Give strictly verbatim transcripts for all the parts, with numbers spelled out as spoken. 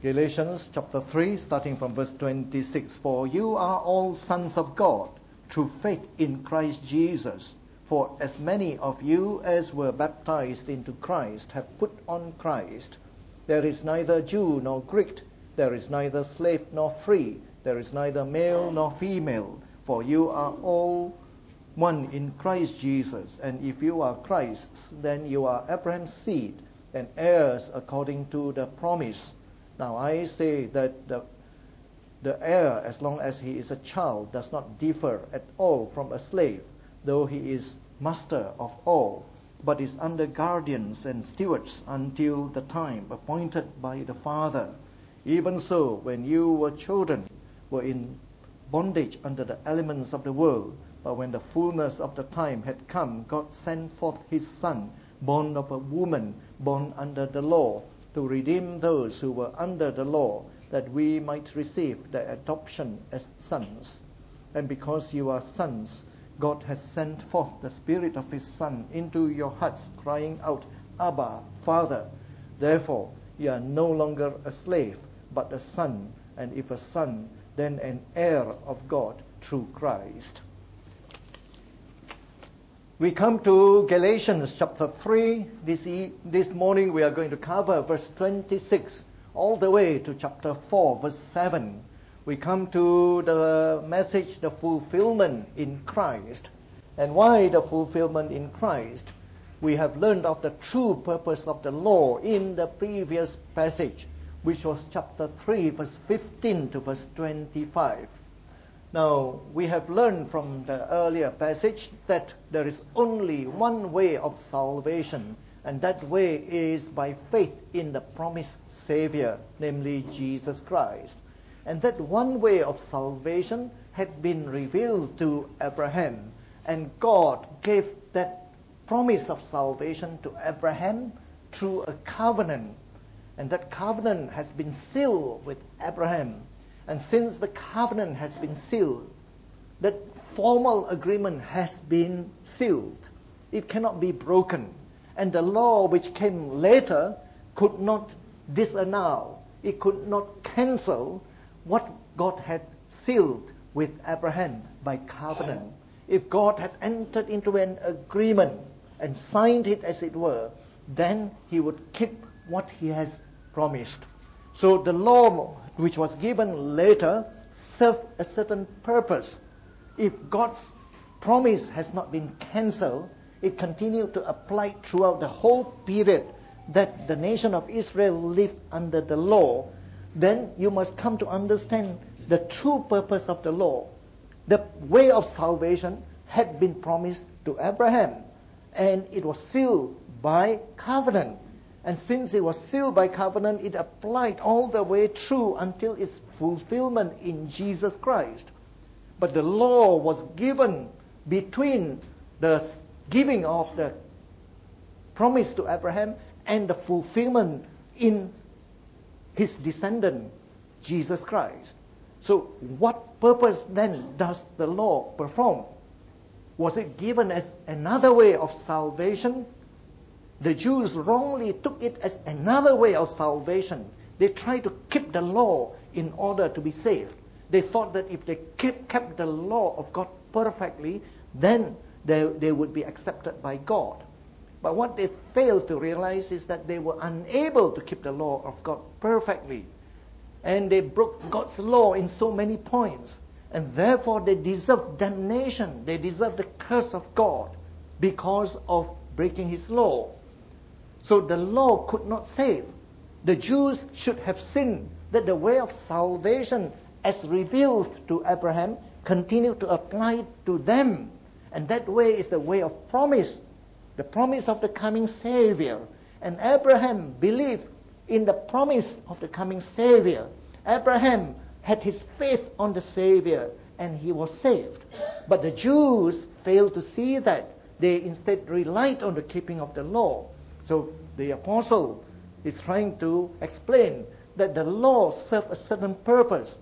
Galatians chapter three, starting from verse twenty-six. For you are all sons of God through faith in Christ Jesus. For as many of you as were baptized into Christ have put on Christ. There is neither Jew nor Greek, there is neither slave nor free, there is neither male nor female, for you are all one in Christ Jesus. And if you are Christ's, then you are Abraham's seed and heirs according to the promise. Now I say that the, the heir, as long as he is a child, does not differ at all from a slave, though he is master of all, but is under guardians and stewards until the time appointed by the Father. Even so, when you were children, were in bondage under the elements of the world, but when the fullness of the time had come, God sent forth his Son, born of a woman, born under the law, to redeem those who were under the law, that we might receive the adoption as sons. And because you are sons, God has sent forth the Spirit of his Son into your hearts, crying out, Abba, Father. Therefore, you are no longer a slave, but a son, and if a son, then an heir of God through Christ. We come to Galatians chapter three. This, e- this morning we are going to cover verse twenty-six all the way to chapter four, verse seven. We come to the message, the fulfillment in Christ. And why the fulfillment in Christ? We have learned of the true purpose of the law in the previous passage, which was chapter three, verse fifteen to verse twenty-five. Now, we have learned from the earlier passage that there is only one way of salvation, and that way is by faith in the promised Savior, namely Jesus Christ. And that one way of salvation had been revealed to Abraham, and God gave that promise of salvation to Abraham through a covenant. And that covenant has been sealed with Abraham. And since the covenant has been sealed, that formal agreement has been sealed. It cannot be broken. And the law which came later could not disannul, it could not cancel what God had sealed with Abraham by covenant. If God had entered into an agreement and signed it as it were, then he would keep what he has promised. So the law which was given later served a certain purpose. If God's promise has not been cancelled, it continued to apply throughout the whole period that the nation of Israel lived under the law. Then you must come to understand the true purpose of the law. The way of salvation had been promised to Abraham, and it was sealed by covenant. And since it was sealed by covenant, it applied all the way through until its fulfillment in Jesus Christ. But the law was given between the giving of the promise to Abraham and the fulfillment in his descendant, Jesus Christ. So what purpose then does the law perform? Was it given as another way of salvation? The Jews wrongly took it as another way of salvation. They tried to keep the law in order to be saved. They thought that if they kept, kept the law of God perfectly, then they, they would be accepted by God. But what they failed to realize is that they were unable to keep the law of God perfectly. And they broke God's law in so many points. And therefore they deserved damnation. They deserved the curse of God because of breaking his law. So the law could not save. The Jews should have seen that the way of salvation as revealed to Abraham continued to apply to them. And that way is the way of promise, the promise of the coming Savior. And Abraham believed in the promise of the coming Savior. Abraham had his faith on the Savior and he was saved. But the Jews failed to see that. They instead relied on the keeping of the law. So the apostle is trying to explain that the law served a certain purpose.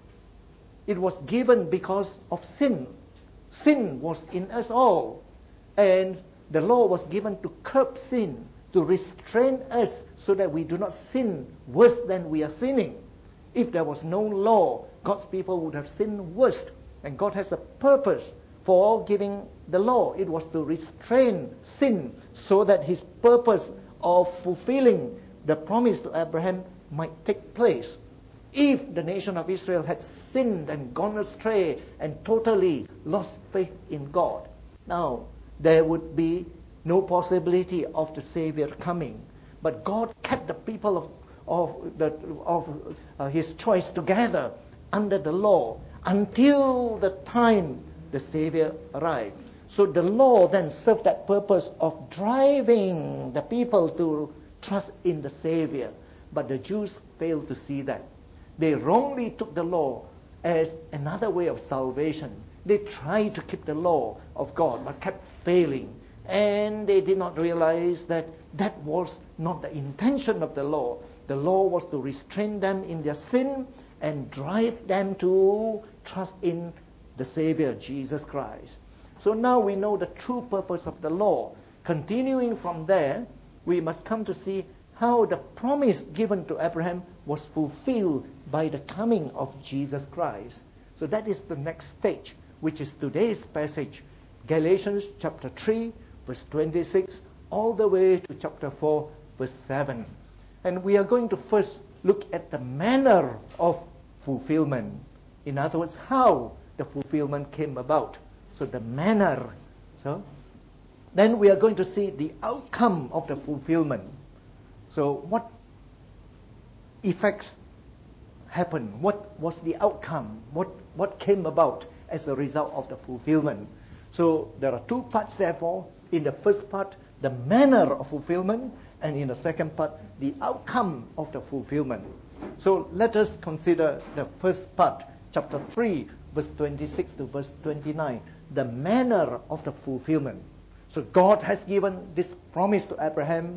It was given because of sin. Sin was in us all. And the law was given to curb sin, to restrain us so that we do not sin worse than we are sinning. If there was no law, God's people would have sinned worse. And God has a purpose for giving the law. It was to restrain sin so that his purpose of fulfilling the promise to Abraham might take place. If the nation of Israel had sinned and gone astray and totally lost faith in God, now there would be no possibility of the Savior coming. But God kept the people of of, the, of uh, his choice together under the law until the time the Savior arrived. So the law then served that purpose of driving the people to trust in the Savior. But the Jews failed to see that. They wrongly took the law as another way of salvation. They tried to keep the law of God but kept failing. And they did not realize that that was not the intention of the law. The law was to restrain them in their sin and drive them to trust in the Savior, Jesus Christ. So now we know the true purpose of the law. Continuing from there, we must come to see how the promise given to Abraham was fulfilled by the coming of Jesus Christ. So that is the next stage, which is today's passage, Galatians chapter three, verse twenty-six, all the way to chapter four, verse seven. And we are going to first look at the manner of fulfillment. In other words, how the fulfillment came about. So the manner. So then we are going to see the outcome of the fulfillment. So what effects happened? What was the outcome? What what came about as a result of the fulfillment? So there are two parts, therefore. In the first part, the manner of fulfillment, and in the second part, the outcome of the fulfillment. So let us consider the first part, chapter three, verse twenty-six to verse twenty-nine, the manner of the fulfillment. So God has given this promise to Abraham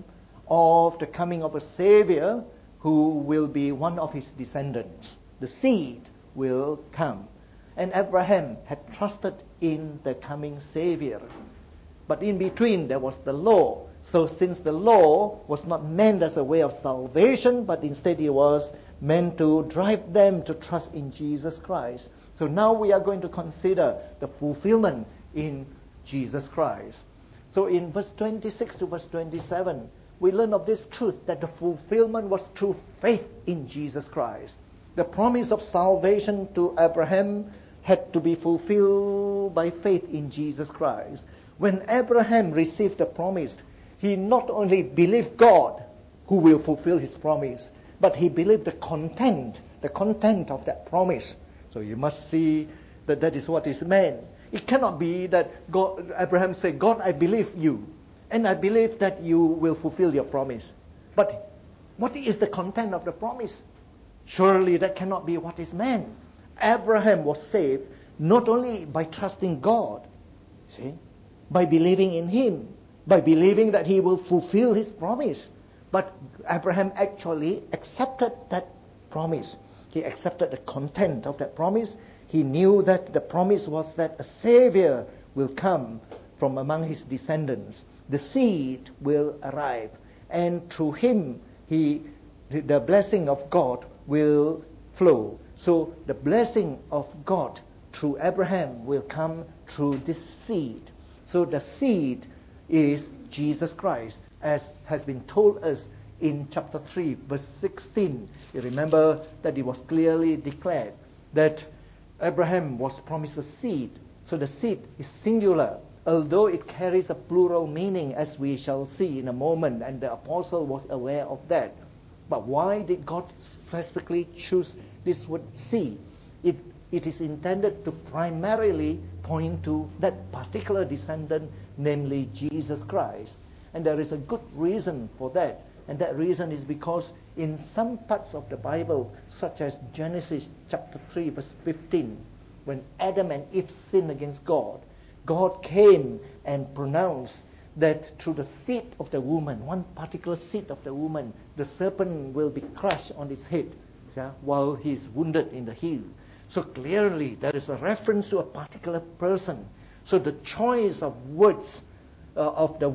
of the coming of a Savior who will be one of his descendants. The seed will come. And Abraham had trusted in the coming Savior. But in between there was the law. So since the law was not meant as a way of salvation, but instead it was meant to drive them to trust in Jesus Christ. So now we are going to consider the fulfillment in Jesus Christ. So in verse twenty-six to verse twenty-seven, we learn of this truth that the fulfillment was through faith in Jesus Christ. The promise of salvation to Abraham had to be fulfilled by faith in Jesus Christ. When Abraham received the promise, he not only believed God, who will fulfill his promise, but he believed the content, the content of that promise. So you must see that that is what is meant. It cannot be that God, Abraham said, God, I believe you, and I believe that you will fulfill your promise. But what is the content of the promise? Surely that cannot be what is meant. Abraham was saved not only by trusting God, see, by believing in him, by believing that he will fulfill his promise. But Abraham actually accepted that promise. He accepted the content of that promise. He knew that the promise was that a Savior will come from among his descendants. The seed will arrive. And through him, he, the blessing of God will flow. So the blessing of God through Abraham will come through this seed. So the seed is Jesus Christ, as has been told us in chapter three, verse sixteen. You remember that it was clearly declared that Abraham was promised a seed. So the seed is singular, although it carries a plural meaning, as we shall see in a moment, and the apostle was aware of that. But why did God specifically choose this word seed? It, it is intended to primarily point to that particular descendant, namely Jesus Christ. And there is a good reason for that. And that reason is because in some parts of the Bible, such as Genesis chapter three, verse fifteen, when Adam and Eve sinned against God, God came and pronounced that through the seed of the woman, one particular seed of the woman, the serpent will be crushed on its head, yeah, while he is wounded in the heel. So clearly there is a reference to a particular person. So the choice of words, uh, of the word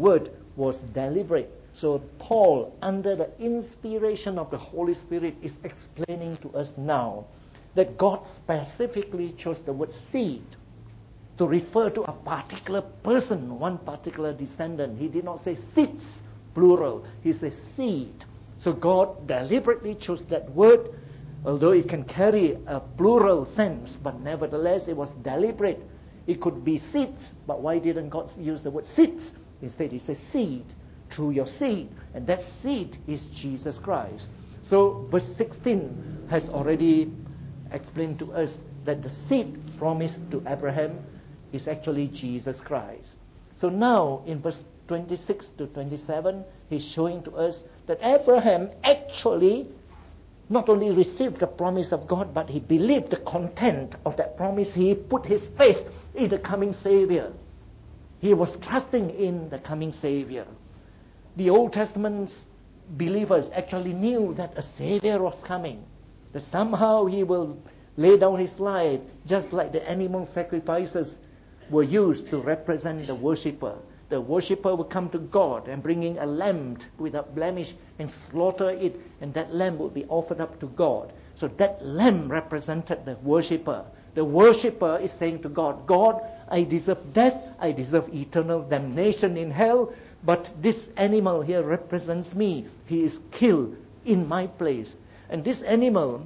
was deliberate. So Paul, under the inspiration of the Holy Spirit, is explaining to us now that God specifically chose the word seed to refer to a particular person, one particular descendant. He did not say seeds, plural. He says seed. So God deliberately chose that word, although it can carry a plural sense, but nevertheless it was deliberate. It could be seeds, but why didn't God use the word seeds? Instead, he says seed, through your seed. And that seed is Jesus Christ. So verse sixteen has already explained to us that the seed promised to Abraham is actually Jesus Christ. So now in verse twenty-six to twenty-seven, he's showing to us that Abraham actually not only received the promise of God, but he believed the content of that promise. He put his faith in the coming Savior. He was trusting in the coming Savior. The Old Testament believers actually knew that a Savior was coming, that somehow he will lay down his life, just like the animal sacrifices were used to represent the worshipper. The worshipper would come to God and bringing a lamb without blemish and slaughter it, and that lamb would be offered up to God. So that lamb represented the worshipper. The worshipper is saying to God, God, I deserve death, I deserve eternal damnation in hell, but this animal here represents me. He is killed in my place. And this animal,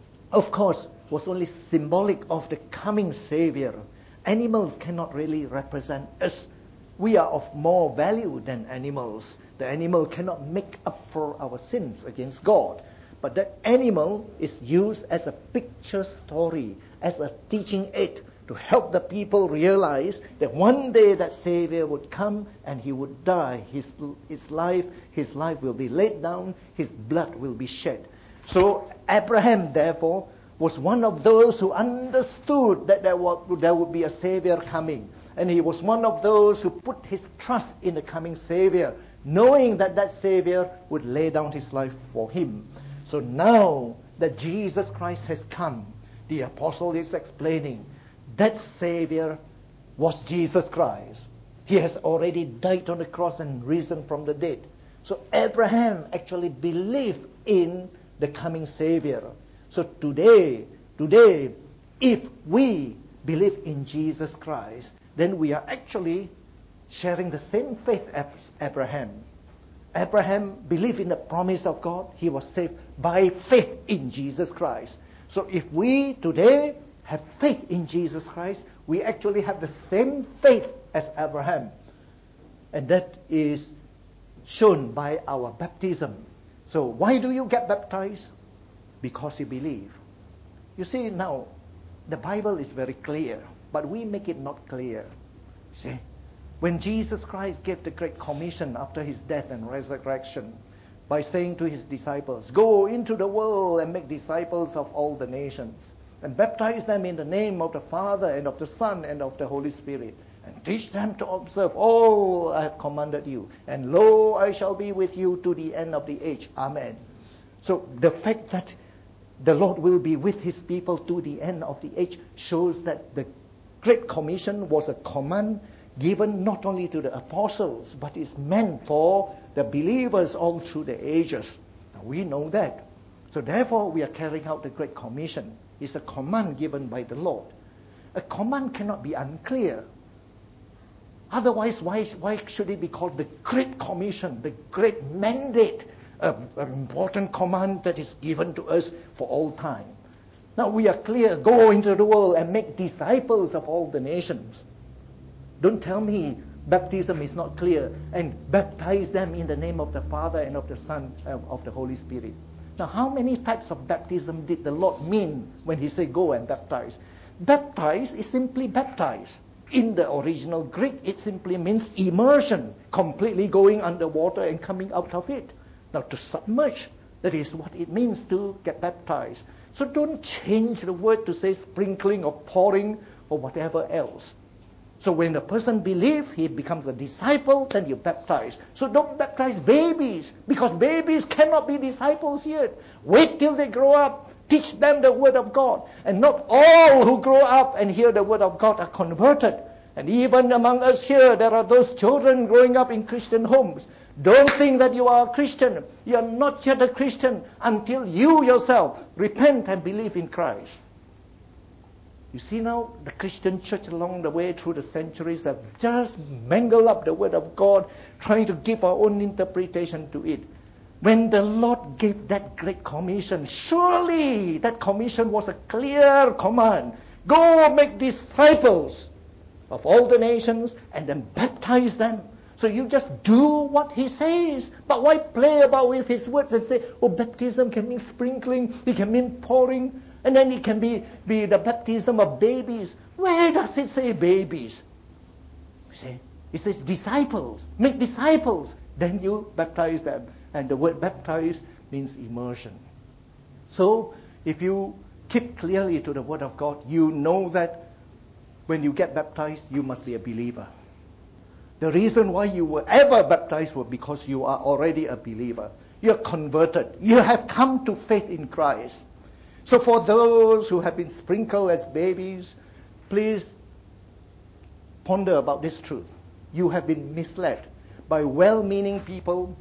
of course, was only symbolic of the coming Savior. Animals cannot really represent us. We are of more value than animals. The animal cannot make up for our sins against God. But that animal is used as a picture story, as a teaching aid to help the people realize that one day that Savior would come and he would die. His, his life, his life will be laid down, his blood will be shed. So Abraham, therefore, was one of those who understood that there would, there would be a Savior coming. And he was one of those who put his trust in the coming Savior, knowing that that Savior would lay down his life for him. So now that Jesus Christ has come, the apostle is explaining that Savior was Jesus Christ. He has already died on the cross and risen from the dead. So Abraham actually believed in the coming Savior. So today, today, if we believe in Jesus Christ, then we are actually sharing the same faith as Abraham. Abraham believed in the promise of God. He was saved by faith in Jesus Christ. So if we today have faith in Jesus Christ, we actually have the same faith as Abraham. And that is shown by our baptism. So why do you get baptized? Because you believe. You see, now, the Bible is very clear, but we make it not clear. See, when Jesus Christ gave the Great Commission after his death and resurrection, by saying to his disciples, go into the world and make disciples of all the nations, and baptize them in the name of the Father and of the Son and of the Holy Spirit, and teach them to observe all I have commanded you. And lo, I shall be with you to the end of the age. Amen. So the fact that the Lord will be with his people to the end of the age shows that the Great Commission was a command given not only to the apostles, but is meant for the believers all through the ages. Now, we know that. So therefore, we are carrying out the Great Commission. It's a command given by the Lord. A command cannot be unclear. Otherwise, why, why should it be called the Great Commission, the great mandate, a, an important command that is given to us for all time? Now we are clear, go into the world and make disciples of all the nations. Don't tell me baptism is not clear, and baptize them in the name of the Father and of the Son and of the Holy Spirit. Now, how many types of baptism did the Lord mean when he said go and baptize? Baptize is simply baptize. In the original Greek, it simply means immersion, completely going underwater and coming out of it. Now, to submerge, that is what it means to get baptized. So don't change the word to say sprinkling or pouring or whatever else. So when a person believes, he becomes a disciple, then you baptize. So don't baptize babies, because babies cannot be disciples yet. Wait till they grow up. Teach them the word of God. And not all who grow up and hear the word of God are converted. And even among us here, there are those children growing up in Christian homes. Don't think that you are a Christian. You are not yet a Christian until you yourself repent and believe in Christ. You see now, the Christian church along the way through the centuries have just mangled up the Word of God, trying to give our own interpretation to it. When the Lord gave that great commission, surely that commission was a clear command. Go make disciples of all the nations and then baptize them. So you just do what He says. But why play about with His words and say, oh, baptism can mean sprinkling, it can mean pouring, and then it can be, be the baptism of babies. Where does it say babies? You see, it says disciples. Make disciples. Then you baptize them. And the word baptize means immersion. So if you keep clearly to the Word of God, you know that when you get baptized, you must be a believer. The reason why you were ever baptized was because you are already a believer. You're converted. You have come to faith in Christ. So for those who have been sprinkled as babies, please ponder about this truth. You have been misled by well-meaning people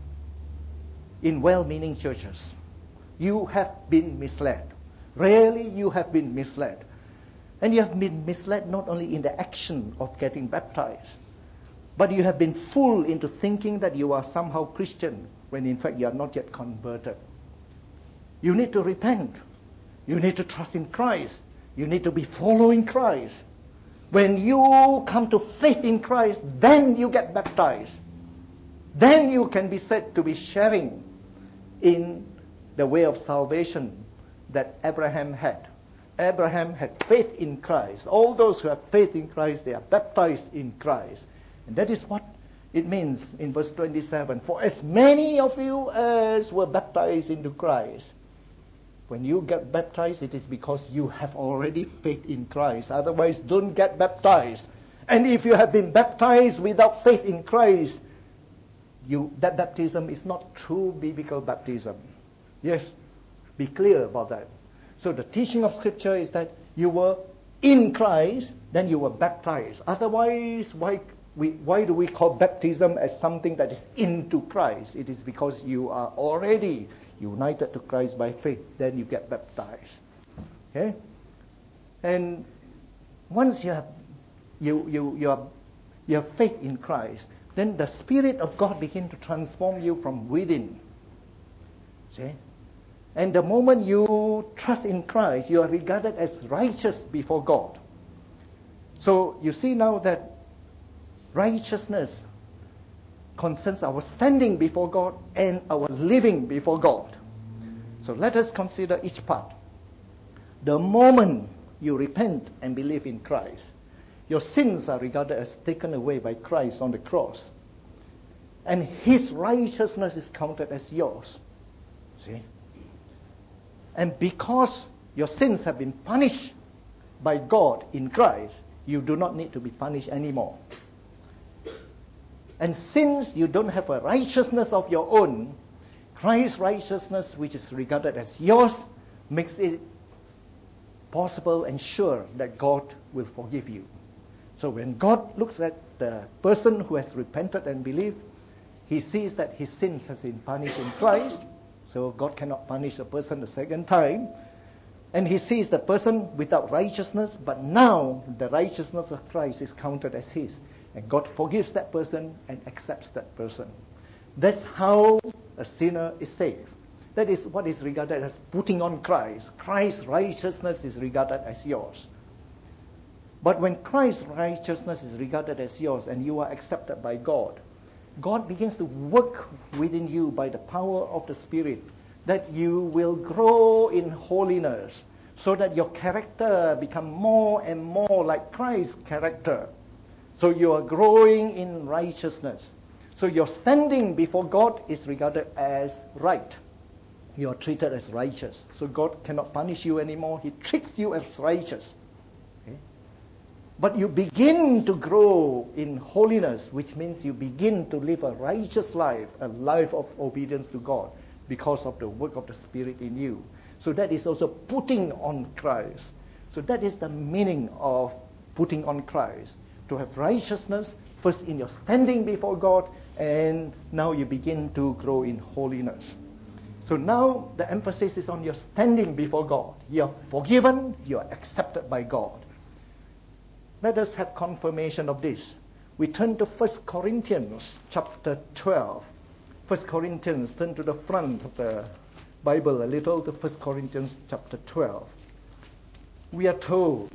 in well-meaning churches. You have been misled. Really, you have been misled. And you have been misled not only in the action of getting baptized, but you have been fooled into thinking that you are somehow Christian, when in fact you are not yet converted. You need to repent. You need to trust in Christ. You need to be following Christ. When you come to faith in Christ, then you get baptized. Then you can be said to be sharing in the way of salvation that Abraham had. Abraham had faith in Christ. All those who have faith in Christ, they are baptized in Christ. And that is what it means in verse twenty-seven. For as many of you as were baptized into Christ. When you get baptized, it is because you have already faith in Christ. Otherwise, don't get baptized. And if you have been baptized without faith in Christ, you, that baptism is not true biblical baptism. Yes, be clear about that. So the teaching of Scripture is that you were in Christ, then you were baptized. Otherwise, why we, why do we call baptism as something that is into Christ? It is because you are already united to Christ by faith. Then you get baptized. Okay? And once you have you you you have, you have faith in Christ, then the Spirit of God begins to transform you from within. See? And the moment you trust in Christ, you are regarded as righteous before God. So you see now that righteousness concerns our standing before God and our living before God. So let us consider each part. The moment you repent and believe in Christ, your sins are regarded as taken away by Christ on the cross. And His righteousness is counted as yours. See? And because your sins have been punished by God in Christ, you do not need to be punished anymore. And since you don't have a righteousness of your own, Christ's righteousness, which is regarded as yours, makes it possible and sure that God will forgive you. So when God looks at the person who has repented and believed, He sees that his sins has been punished in Christ. So God cannot punish a person the second time. And He sees the person without righteousness, but now the righteousness of Christ is counted as his. And God forgives that person and accepts that person. That's how a sinner is saved. That is what is regarded as putting on Christ. Christ's righteousness is regarded as yours. But when Christ's righteousness is regarded as yours and you are accepted by God, God begins to work within you by the power of the Spirit, that you will grow in holiness, so that your character become more and more like Christ's character. So you are growing in righteousness. So your standing before God is regarded as right. You are treated as righteous. So God cannot punish you anymore. He treats you as righteous. Okay? But you begin to grow in holiness, which means you begin to live a righteous life, a life of obedience to God, because of the work of the Spirit in you. So that is also putting on Christ. So that is the meaning of putting on Christ. to have righteousness, first in your standing before God, and now you begin to grow in holiness. So now the emphasis is on your standing before God. You're forgiven, you're accepted by God. Let us have confirmation of this. We turn to First Corinthians chapter twelve. First Corinthians, turn to the front of the Bible a little, to First Corinthians chapter twelve. We are told,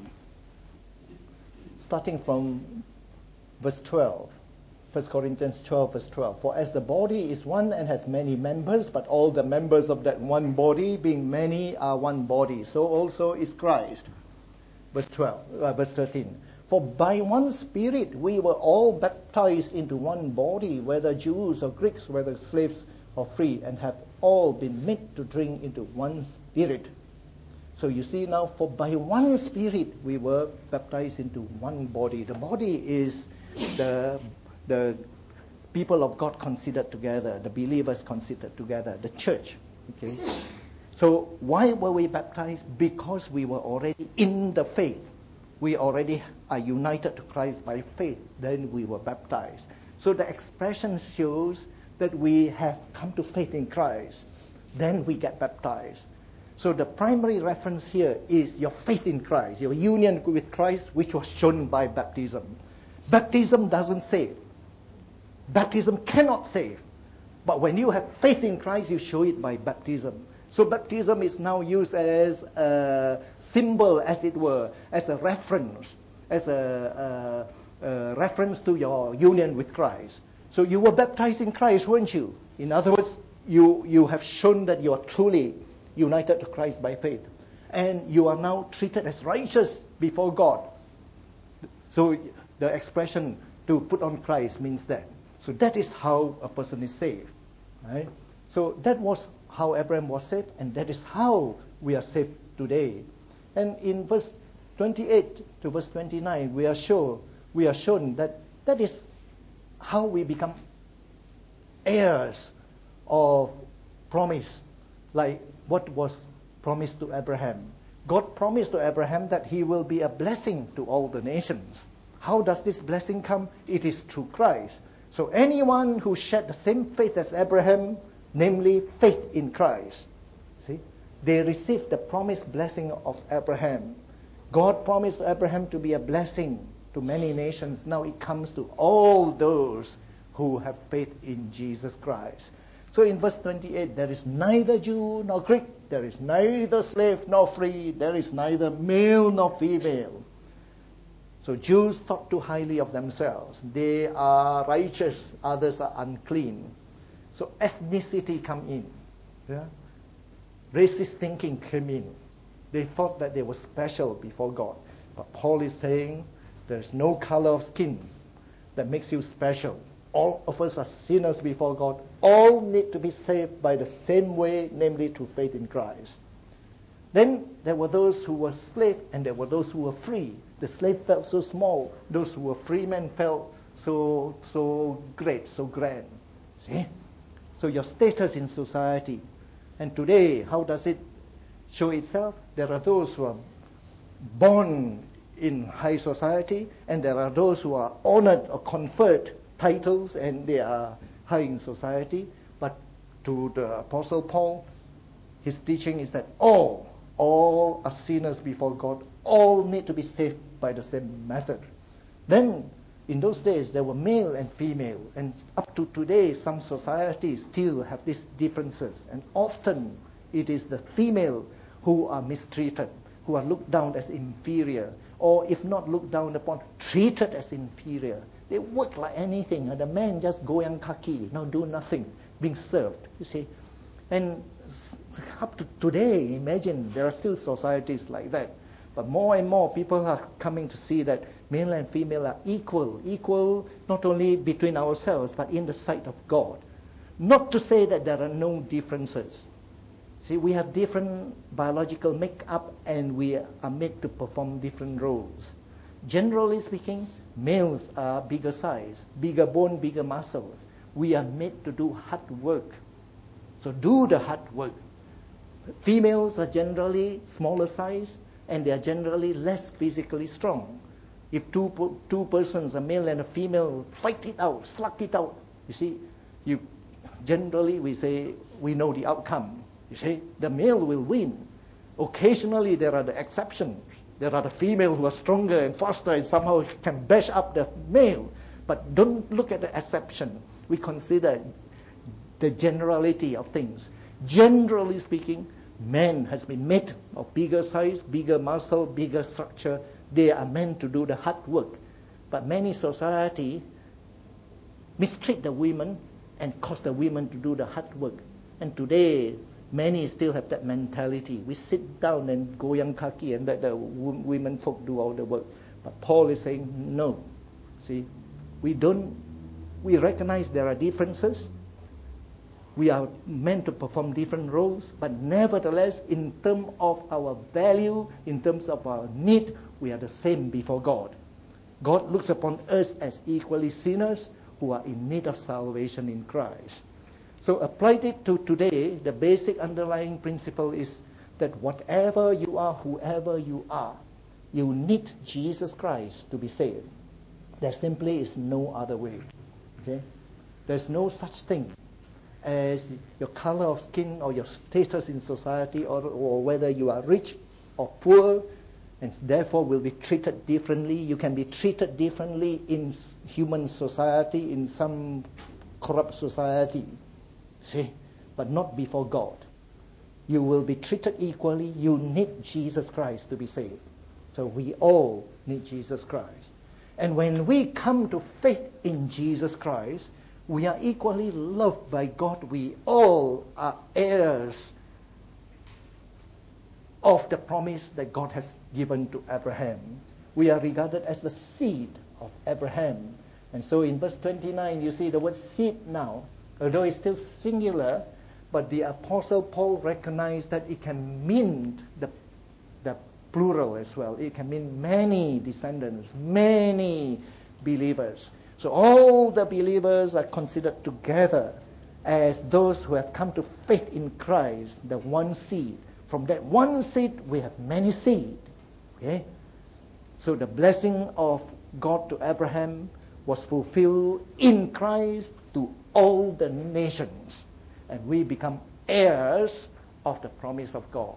starting from verse twelve, First Corinthians twelve, verse twelve, for as the body is one and has many members, but all the members of that one body, being many, are one body, so also is Christ. Verse twelve, uh, verse thirteen. For by one Spirit we were all baptized into one body, whether Jews or Greeks, whether slaves or free, and have all been made to drink into one Spirit. So you see now, for by one Spirit we were baptized into one body. The body is the the people of God considered together, the believers considered together, the church. Okay. So why were we baptized? Because we were already in the faith. We already are united to Christ by faith. Then we were baptized. So the expression shows that we have come to faith in Christ. Then we get baptized. So the primary reference here is your faith in Christ, your union with Christ, which was shown by baptism. Baptism doesn't save. Baptism cannot save. But when you have faith in Christ, you show it by baptism. So baptism is now used as a symbol, as it were, as a reference, as a, a, a reference to your union with Christ. So you were baptized in Christ, weren't you? In other words, you, you have shown that you are truly united to Christ by faith. And you are now treated as righteous before God. So the expression to put on Christ means that. So that is how a person is saved. Right? So that was how Abraham was saved, and that is how we are saved today. And in verse twenty-eight to verse twenty-nine, we are sure we are shown that that is how we become heirs of promise, like what was promised to Abraham. God promised to Abraham that he will be a blessing to all the nations. How does this blessing come? It is through Christ. So anyone who shared the same faith as Abraham, namely faith in Christ, see, they received the promised blessing of Abraham. God promised Abraham to be a blessing to many nations. Now it comes to all those who have faith in Jesus Christ. So in verse twenty-eight, there is neither Jew nor Greek, there is neither slave nor free, there is neither male nor female. So Jews thought too highly of themselves. They are righteous, others are unclean. So ethnicity come in. Yeah? Racist thinking came in. They thought that they were special before God. But Paul is saying there's no color of skin that makes you special. All of us are sinners before God. All need to be saved by the same way, namely through faith in Christ. Then there were those who were slaves and there were those who were free. The slave felt so small. Those who were free men felt so so great, so grand. See? So your status in society. And today, how does it show itself? There are those who are born in high society, and there are those who are honored or conferred titles, and they are high in society. But to the Apostle Paul, his teaching is that all, all are sinners before God. All need to be saved by the same method. Then, in those days, there were male and female, and up to today, some societies still have these differences. And often, it is the female who are mistreated, who are looked down as inferior, or if not looked down upon, treated as inferior. They work like anything, and the man just goyang kaki, now do nothing, being served, you see. And up to today, imagine, there are still societies like that. But more and more people are coming to see that male and female are equal, equal not only between ourselves, but in the sight of God. Not to say that there are no differences. See, we have different biological makeup, and we are made to perform different roles. Generally speaking, males are bigger size, bigger bone, bigger muscles. We are made to do hard work. So do the hard work. Females are generally smaller size, and they are generally less physically strong. If two two persons, a male and a female, fight it out, slug it out, you see, you generally we say we know the outcome. You see, the male will win. Occasionally there are the exceptions. There are the females who are stronger and faster and somehow can bash up the male. But don't look at the exception. We consider the generality of things. Generally speaking, man has been made of bigger size, bigger muscle, bigger structure. They are meant to do the hard work. But many society mistreat the women and cause the women to do the hard work. And today, many still have that mentality. We sit down and goyang kaki and let the women folk do all the work. But Paul is saying, no. See, we don't, we recognize there are differences. We are meant to perform different roles, but nevertheless, in terms of our value, in terms of our need, we are the same before God. God looks upon us as equally sinners who are in need of salvation in Christ. So applied it to today, the basic underlying principle is that whatever you are, whoever you are, you need Jesus Christ to be saved. There simply is no other way. Okay? There's no such thing as your color of skin or your status in society, or, or whether you are rich or poor, and therefore will be treated differently. You can be treated differently in human society, in some corrupt society, see, but not before God. You will be treated equally. You need Jesus Christ to be saved. So we all need Jesus Christ. And when we come to faith in Jesus Christ, we are equally loved by God. We all are heirs of the promise that God has given to Abraham. We are regarded as the seed of Abraham. And so in verse twenty-nine, you see the word seed now, although it's still singular, but the Apostle Paul recognized that it can mean the, the plural as well. It can mean many descendants, many believers. So all the believers are considered together as those who have come to faith in Christ, the one seed. From that one seed, we have many seed. Okay? So the blessing of God to Abraham was fulfilled in Christ to all the nations. And we become heirs of the promise of God.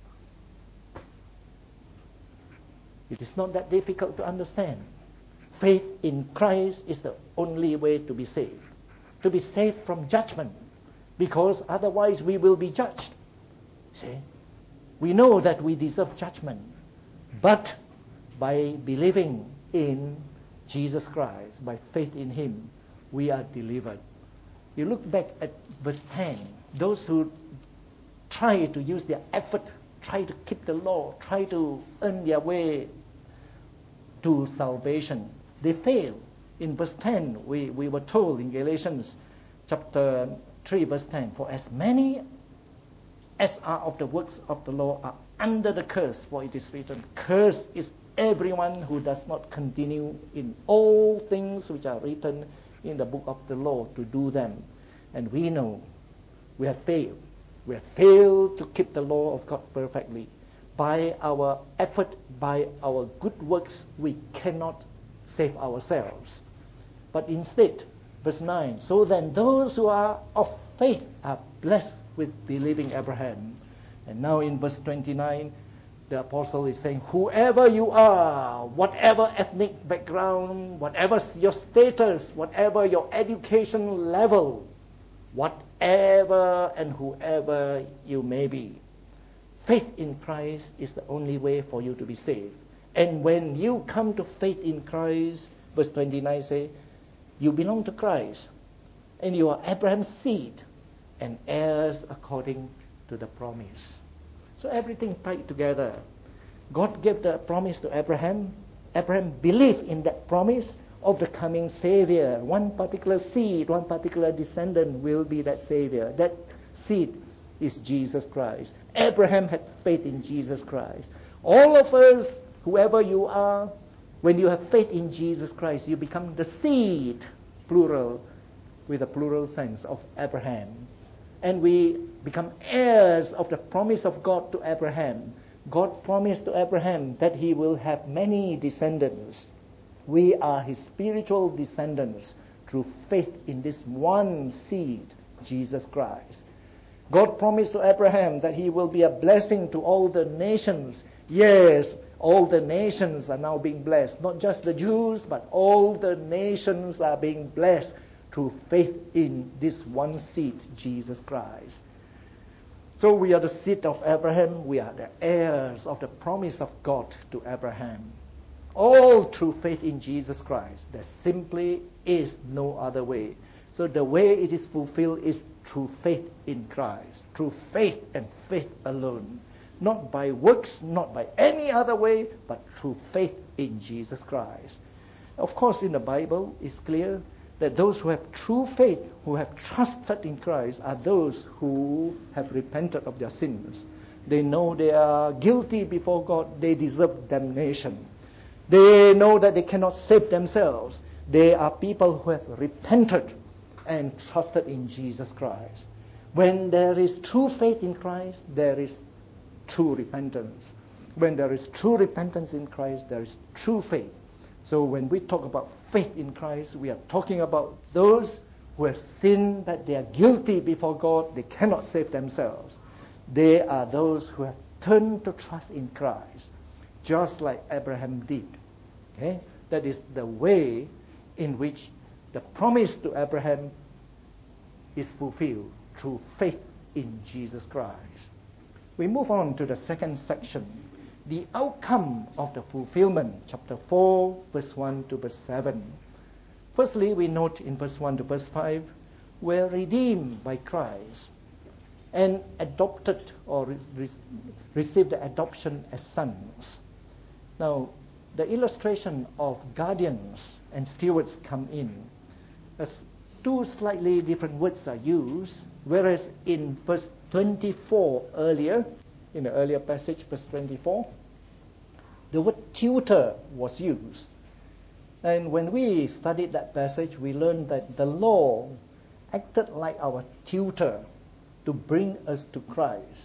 It is not that difficult to understand. Faith in Christ is the only way to be saved. To be saved from judgment. Because otherwise we will be judged. See? We know that we deserve judgment. But by believing in Jesus Christ, by faith in Him, we are delivered. You look back at verse ten. Those who try to use their effort, try to keep the law, try to earn their way to salvation, they fail. In verse ten, we, we were told in Galatians chapter three, verse ten, for as many as are of the works of the law are under the curse, for it is written, cursed is everyone who does not continue in all things which are written in the book of the law to do them. And we know we have failed. We have failed to keep the law of God perfectly. By our effort, by our good works, we cannot save ourselves. But instead, verse nine, so then those who are of faith are blessed with believing Abraham. And now in verse twenty-nine, the apostle is saying, whoever you are, whatever ethnic background, whatever your status, whatever your education level, whatever and whoever you may be, faith in Christ is the only way for you to be saved. And when you come to faith in Christ, verse twenty-nine says, you belong to Christ, and you are Abraham's seed, and heirs according to the promise. So everything tied together. God gave the promise to Abraham. Abraham believed in that promise of the coming Savior. One particular seed, one particular descendant will be that Savior. That seed is Jesus Christ. Abraham had faith in Jesus Christ. All of us, whoever you are, when you have faith in Jesus Christ, you become the seed, plural, with a plural sense, of Abraham. And we become heirs of the promise of God to Abraham. God promised to Abraham that he will have many descendants. We are his spiritual descendants through faith in this one seed, Jesus Christ. God promised to Abraham that he will be a blessing to all the nations. Yes, all the nations are now being blessed. Not just the Jews, but all the nations are being blessed through faith in this one seed, Jesus Christ. So we are the seed of Abraham. We are the heirs of the promise of God to Abraham. All through faith in Jesus Christ. There simply is no other way. So the way it is fulfilled is through faith in Christ. Through faith and faith alone. Not by works, not by any other way, but through faith in Jesus Christ. Of course, in the Bible, it's clear that those who have true faith, who have trusted in Christ, are those who have repented of their sins. They know they are guilty before God. They deserve damnation. They know that they cannot save themselves. They are people who have repented and trusted in Jesus Christ. When there is true faith in Christ, there is true repentance. When there is true repentance in Christ, there is true faith. So when we talk about faith in Christ, we are talking about those who have sinned, that they are guilty before God, they cannot save themselves. They are those who have turned to trust in Christ, just like Abraham did. Okay? That is the way in which the promise to Abraham is fulfilled through faith in Jesus Christ. We move on to the second section. The outcome of the fulfillment, chapter four, verse one to verse seven. Firstly, we note in verse one to verse five, we're redeemed by Christ and adopted or re- received the adoption as sons. Now, the illustration of guardians and stewards come in. As two slightly different words are used, whereas in verse twenty-four earlier, in the earlier passage, verse twenty-four, the word tutor was used. And when we studied that passage, we learned that the law acted like our tutor to bring us to Christ.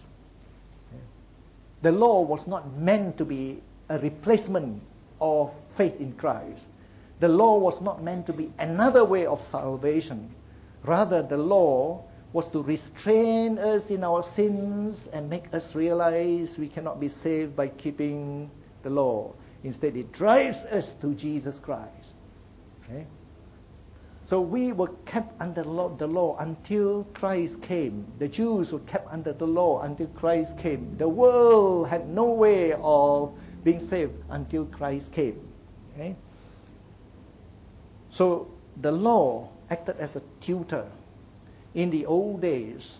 The law was not meant to be a replacement of faith in Christ. The law was not meant to be another way of salvation. Rather, the law was to restrain us in our sins and make us realize we cannot be saved by keeping the law. Instead, it drives us to Jesus Christ. Okay? So we were kept under the law until Christ came. The Jews were kept under the law until Christ came. The world had no way of being saved until Christ came. Okay? So the law acted as a tutor. In the old days,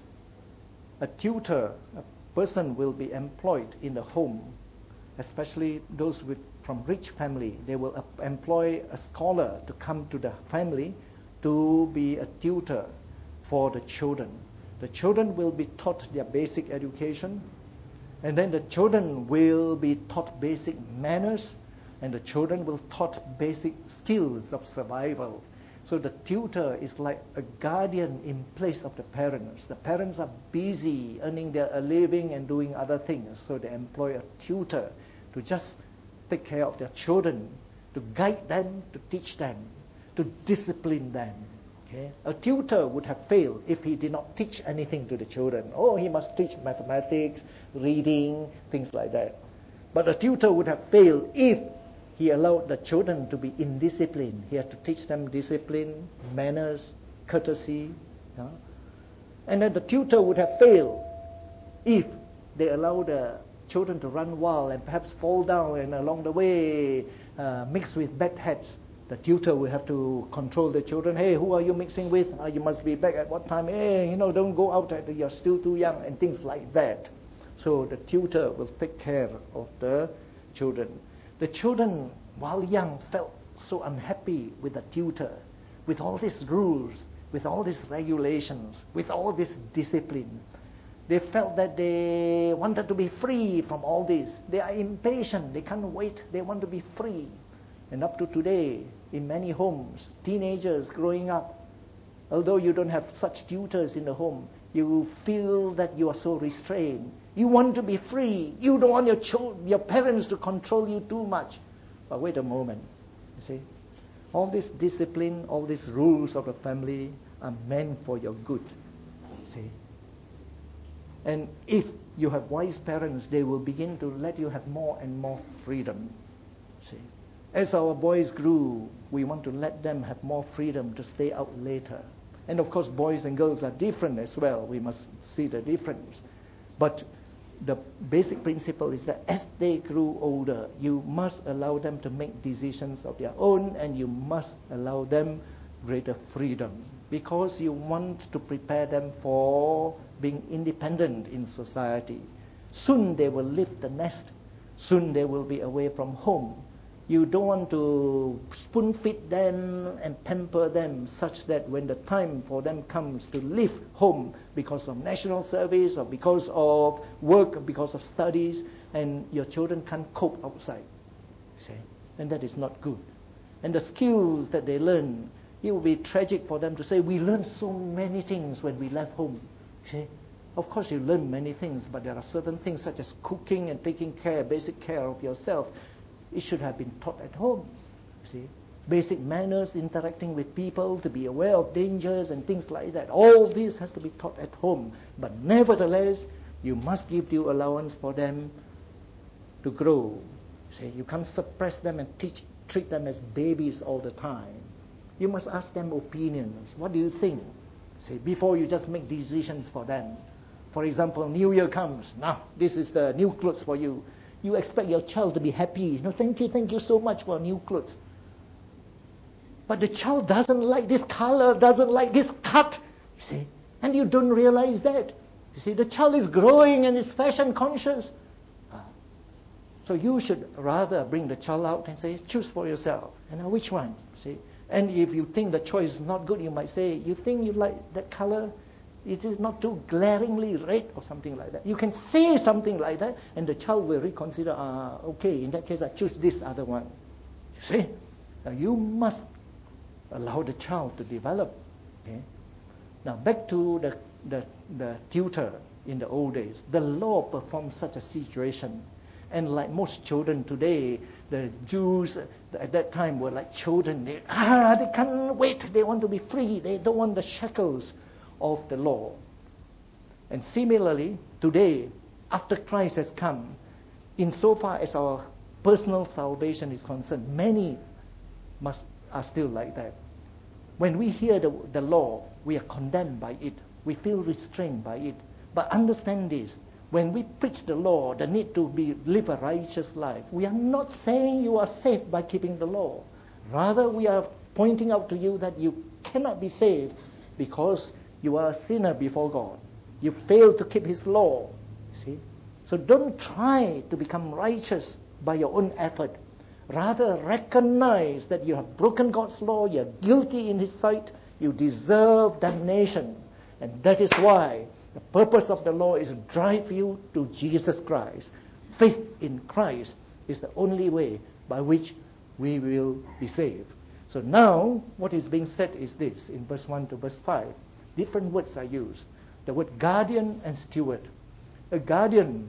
a tutor, a person will be employed in the home, especially those with, from rich family. They will uh, employ a scholar to come to the family to be a tutor for the children. The children will be taught their basic education, and then the children will be taught basic manners, and the children will taught basic skills of survival. So the tutor is like a guardian in place of the parents. The parents are busy earning their a living and doing other things, so they employ a tutor to just take care of their children, to guide them, to teach them, to discipline them. Okay? A tutor would have failed if he did not teach anything to the children. Oh, he must teach mathematics, reading, things like that. But a tutor would have failed if he allowed the children to be indisciplined. He had to teach them discipline, manners, courtesy. Yeah? And then the tutor would have failed if they allowed the children to run wild and perhaps fall down and along the way uh, mix with bad habits. The tutor will have to control the children. Hey, who are you mixing with? Uh, you must be back at what time? Hey, you know, don't go out. At, you're still too young, and things like that. So the tutor will take care of the children. The children, while young, felt so unhappy with the tutor, with all these rules, with all these regulations, with all this discipline. They felt that they wanted to be free from all this. They are impatient. They can't wait. They want to be free. And up to today, in many homes, teenagers growing up, although you don't have such tutors in the home, you feel that you are so restrained. You want to be free. You don't want your children, your parents to control you too much. But wait a moment. You see, all this discipline, all these rules of the family are meant for your good. You see, and if you have wise parents, they will begin to let you have more and more freedom. See, as our boys grew, we want to let them have more freedom to stay out later. And of course, boys and girls are different as well. We must see the difference. But the basic principle is that as they grew older, you must allow them to make decisions of their own, and you must allow them greater freedom, because you want to prepare them for being independent in society. Soon they will leave the nest. Soon they will be away from home. You don't want to spoon feed them and pamper them such that when the time for them comes to leave home because of national service or because of work or because of studies, and your children can't cope outside. See? And that is not good. And the skills that they learn, it will be tragic for them to say, we learned so many things when we left home. See? Of course you learn many things, but there are certain things such as cooking and taking care, basic care of yourself. It should have been taught at home. See, basic manners, interacting with people, to be aware of dangers and things like that. All this has to be taught at home. But nevertheless, you must give due allowance for them to grow. See, you can't suppress them and teach, treat them as babies all the time. You must ask them opinions. What do you think? See, before you just make decisions for them. For example, New Year comes. Now, this is the new clothes for you. You expect your child to be happy. No, thank you, thank you so much for new clothes. But the child doesn't like this color, doesn't like this cut. You see, and you don't realize that. You see, the child is growing and is fashion conscious. Uh, so you should rather bring the child out and say, choose for yourself. And now which one? See, and if you think the choice is not good, you might say, you think you like that color? It is not too glaringly red or something like that. You can say something like that, and the child will reconsider, ah, okay, in that case I choose this other one. You see? Now you must allow the child to develop. Okay? Now back to the, the, the tutor in the old days. The law performed such a situation. And like most children today, the Jews at that time were like children. They, ah, they can't wait. They want to be free. They don't want the shackles of the law. And similarly, today, after Christ has come, insofar as our personal salvation is concerned, many must are still like that. When we hear the, the law, we are condemned by it. We feel restrained by it. But understand this, when we preach the law, the need to be live a righteous life, we are not saying you are saved by keeping the law. Rather, we are pointing out to you that you cannot be saved because you are a sinner before God. You fail to keep His law. See? So don't try to become righteous by your own effort. Rather, recognize that you have broken God's law, you are guilty in His sight, you deserve damnation. And that is why the purpose of the law is to drive you to Jesus Christ. Faith in Christ is the only way by which we will be saved. So now, what is being said is this, in verse one to verse five. Different words are used. The word guardian and steward. A guardian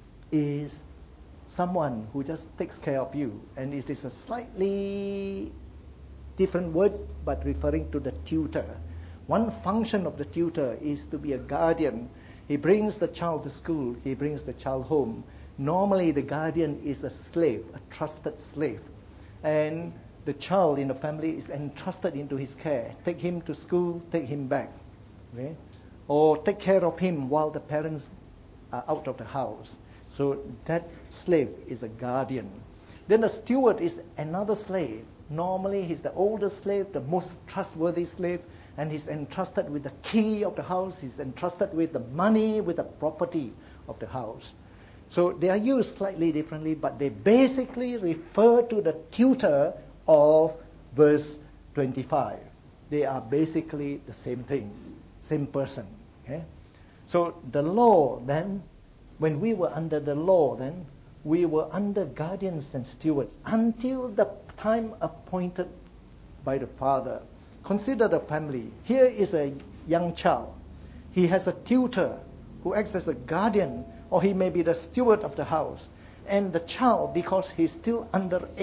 is someone who just takes care of you. And it is a slightly different word, but referring to the tutor. One function of the tutor is to be a guardian. He brings the child to school. He brings the child home. Normally, the guardian is a slave, a trusted slave. And the child in the family is entrusted into his care. Take him to school, take him back. Okay? Or take care of him while the parents are out of the house. So that slave is a guardian. Then the steward is another slave. Normally he's the oldest slave, the most trustworthy slave, and he's entrusted with the key of the house, he's entrusted with the money, with the property of the house. So they are used slightly differently, but they basically refer to the tutor of verse twenty-five. They are basically the same thing, same person. Okay? So the law then, when we were under the law then, we were under guardians and stewards until the time appointed by the father. Consider the family. Here is a young child. He has a tutor who acts as a guardian, or he may be the steward of the house. And the child, because he's still underage,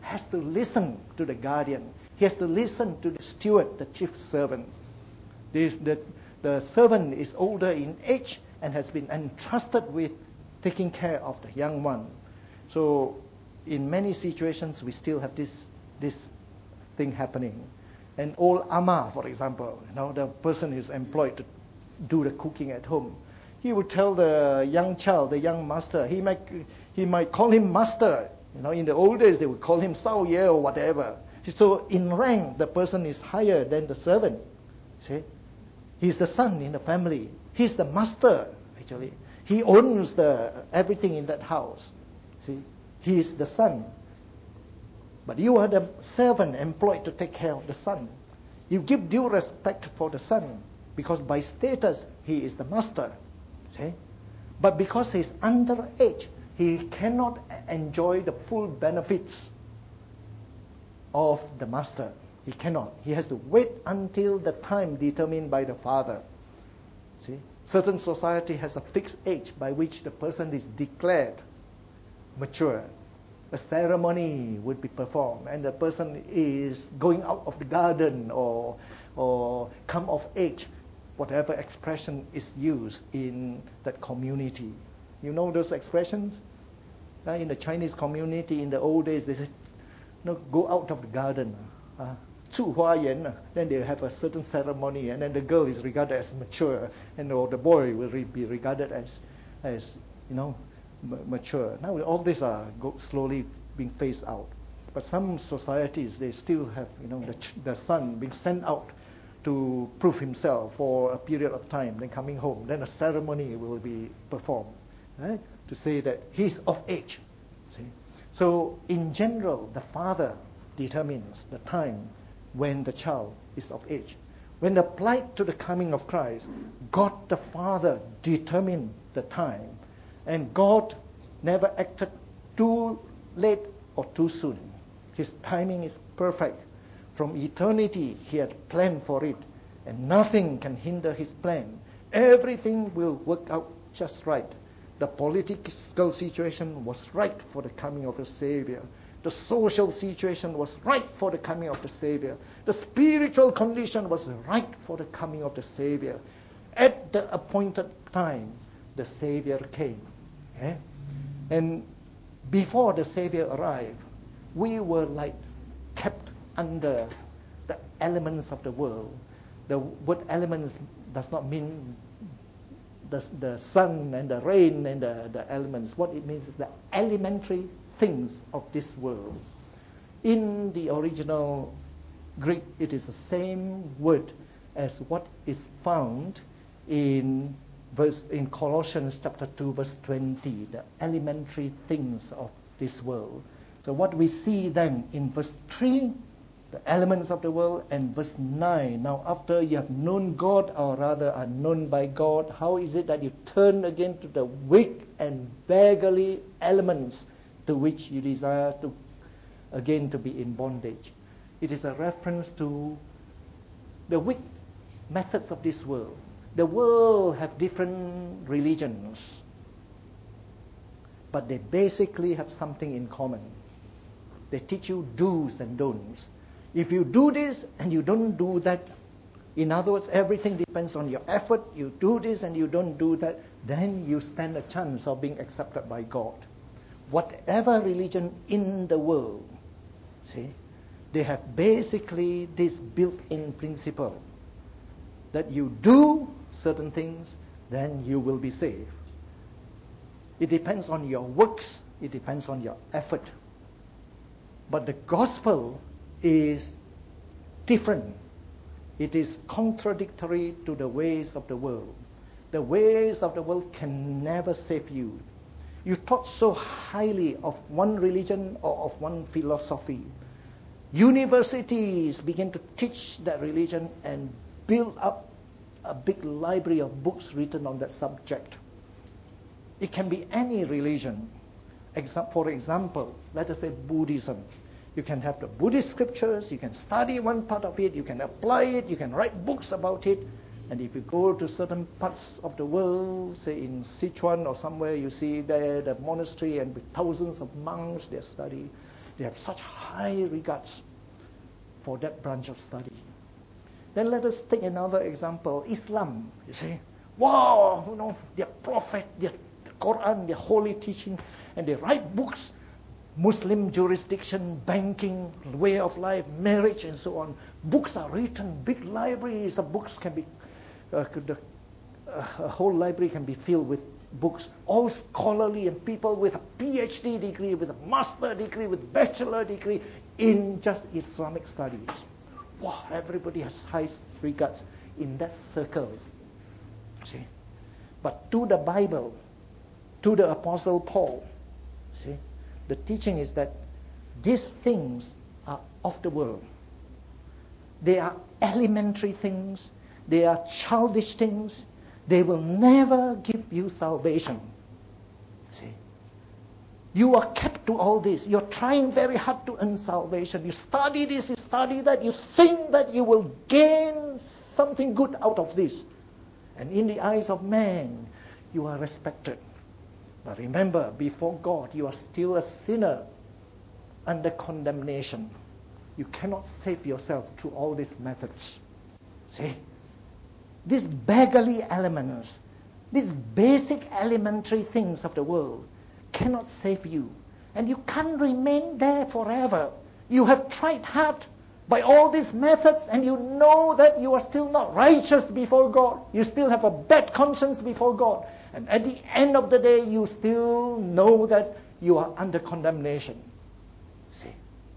has to listen to the guardian. He has to listen to the steward, the chief servant. This, the, the servant is older in age and has been entrusted with taking care of the young one. So in many situations, we still have this, this thing happening. And old Ama, for example, you know, the person who is employed to do the cooking at home, he would tell the young child, the young master, he might, he might call him master. You know, in the old days, they would call him Sao Ye or whatever. So in rank, the person is higher than the servant. See? He's the son in the family. He's the master, actually. He owns the everything in that house. See? He is the son. But you are the servant employed to take care of the son. You give due respect for the son because by status, he is the master. See? But because he's underage, he cannot enjoy the full benefits of the master. He cannot. He has to wait until the time determined by the father. See? Certain society has a fixed age by which the person is declared mature. A ceremony would be performed and the person is going out of the garden or, or come of age, whatever expression is used in that community. You know those expressions? Uh, in the Chinese community in the old days, they say, no, go out of the garden. Uh, 住花园, then they have a certain ceremony, and then the girl is regarded as mature, and or the boy will re- be regarded as, as you know, m- mature. Now all these are go slowly being phased out, but some societies they still have, you know, the, ch- the son being sent out to prove himself for a period of time, then coming home, then a ceremony will be performed, right, to say that he's of age. See? So in general, the father determines the time when the child is of age. When applied to the coming of Christ, God the Father determined the time, and God never acted too late or too soon. His timing is perfect. From eternity, He had planned for it, and nothing can hinder His plan. Everything will work out just right. The political situation was right for the coming of the Savior. The social situation was right for the coming of the Savior. The spiritual condition was right for the coming of the Savior. At the appointed time, the Savior came. Eh? And before the Savior arrived, we were like kept under the elements of the world. The word elements does not mean the, the sun and the rain and the, the elements. What it means is the elementary things of this world. In the original Greek, it is the same word as what is found in verse in Colossians chapter two, verse twenty, the elementary things of this world. So what we see then in verse three, the elements of the world, and verse nine, now after you have known God, or rather are known by God, how is it that you turn again to the weak and beggarly elements to which you desire to again to be in bondage? It is a reference to the weak methods of this world. The world have different religions, but they basically have something in common. They teach you do's and don'ts. If you do this and you don't do that, in other words, everything depends on your effort. You do this and you don't do that, then you stand a chance of being accepted by God. Whatever religion in the world, see, they have basically this built-in principle that you do certain things, then you will be saved. It depends on your works. It depends on your effort. But the gospel is different. It is contradictory to the ways of the world. The ways of the world can never save you. You thought so highly of one religion or of one philosophy. Universities begin to teach that religion and build up a big library of books written on that subject. It can be any religion. For example, let us say Buddhism. You can have the Buddhist scriptures, you can study one part of it, you can apply it, you can write books about it. And if you go to certain parts of the world, say in Sichuan or somewhere, you see there the monastery and with thousands of monks they study. They have such high regards for that branch of study. Then let us take another example, Islam. You see, wow, you know, their prophet, their Quran, their holy teaching, and they write books, Muslim jurisdiction, banking, way of life, marriage, and so on. Books are written, big libraries of books can be, uh, could, uh, a whole library can be filled with books, all scholarly, and people with a P H D degree, with a master degree, with bachelor degree in just Islamic studies. Wow, everybody has high regards in that circle. See? But to the Bible, to the Apostle Paul, see, the teaching is that these things are of the world. They are elementary things. They are childish things. They will never give you salvation. See? You are kept to all this. You're trying very hard to earn salvation. You study this, you study that. You think that you will gain something good out of this. And in the eyes of man, you are respected. But remember, before God, you are still a sinner under condemnation. You cannot save yourself through all these methods. See? These beggarly elements, these basic elementary things of the world cannot save you. And you can't remain there forever. You have tried hard by all these methods, and you know that you are still not righteous before God. You still have a bad conscience before God. And at the end of the day, you still know that you are under condemnation. See?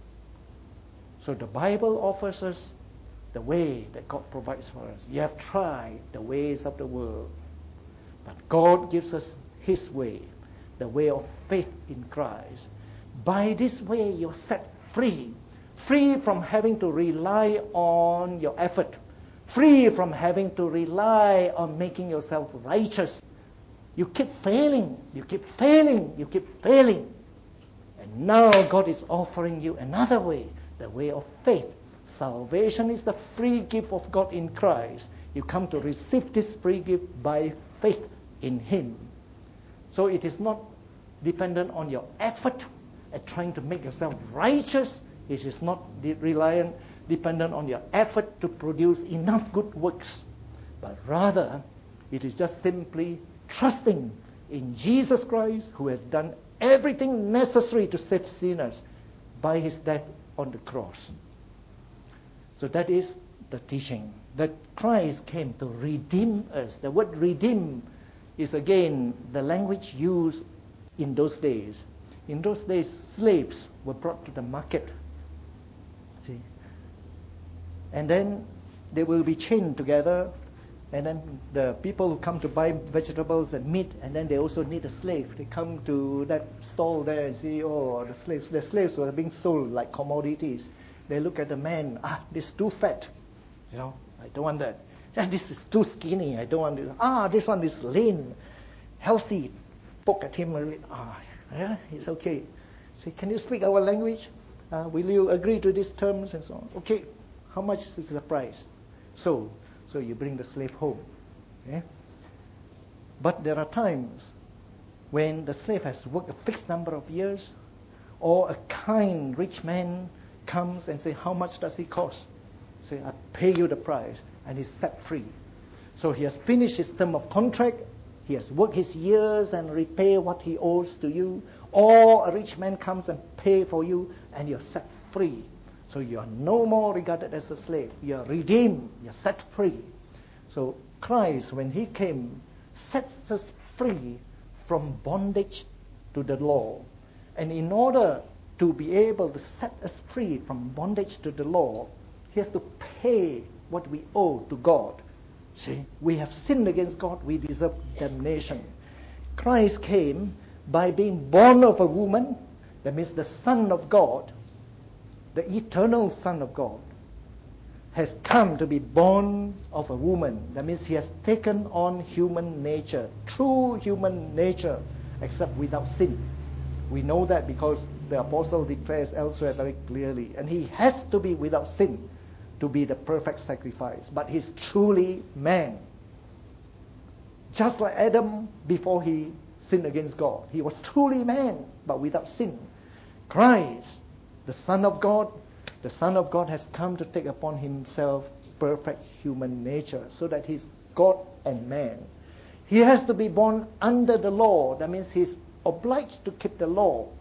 So the Bible offers us the way that God provides for us. You have tried the ways of the world, but God gives us His way, the way of faith in Christ. By this way, you're set free. Free from having to rely on your effort. Free from having to rely on making yourself righteous. You keep failing. You keep failing. You keep failing. And now God is offering you another way, the way of faith. Salvation is the free gift of God in Christ. You come to receive this free gift by faith in Him. So it is not dependent on your effort at trying to make yourself righteous. It is not de- reliant, dependent on your effort to produce enough good works. But rather, it is just simply trusting in Jesus Christ, who has done everything necessary to save sinners by His death on the cross. So that is the teaching, that Christ came to redeem us. The word redeem is again the language used in those days. In those days, slaves were brought to the market. See? And then they will be chained together, and then the people who come to buy vegetables and meat, and then they also need a slave. They come to that stall there and see, oh, the slaves. The slaves were being sold like commodities. They look at the man, ah, this is too fat. You know, I don't want that. Ah, this is too skinny. I don't want to. Ah, this one is lean, healthy. Poke at him a bit. Ah, yeah, it's okay. Say, can you speak our language? Uh, will you agree to these terms and so on? Okay, how much is the price? So, so you bring the slave home. Okay? But there are times when the slave has worked a fixed number of years, or a kind rich man comes and say, how much does he cost? Say, I pay you the price, and he's set free. So he has finished his term of contract, he has worked his years and repay what he owes to you, or a rich man comes and pay for you, and you're set free. So you are no more regarded as a slave. You're redeemed, you're set free. So Christ, when He came, sets us free from bondage to the law. And in order to be able to set us free from bondage to the law, He has to pay what we owe to God. See, we have sinned against God, we deserve damnation. Christ came by being born of a woman, that means the Son of God, the eternal Son of God, has come to be born of a woman. That means He has taken on human nature, true human nature, except without sin. We know that because the apostle declares elsewhere very clearly. And He has to be without sin to be the perfect sacrifice. But He's truly man. Just like Adam before he sinned against God. He was truly man, but without sin. Christ The Son of God, the Son of God has come to take upon himself perfect human nature so that he's God and man. He has to be born under the law. That means he's obliged to keep the law.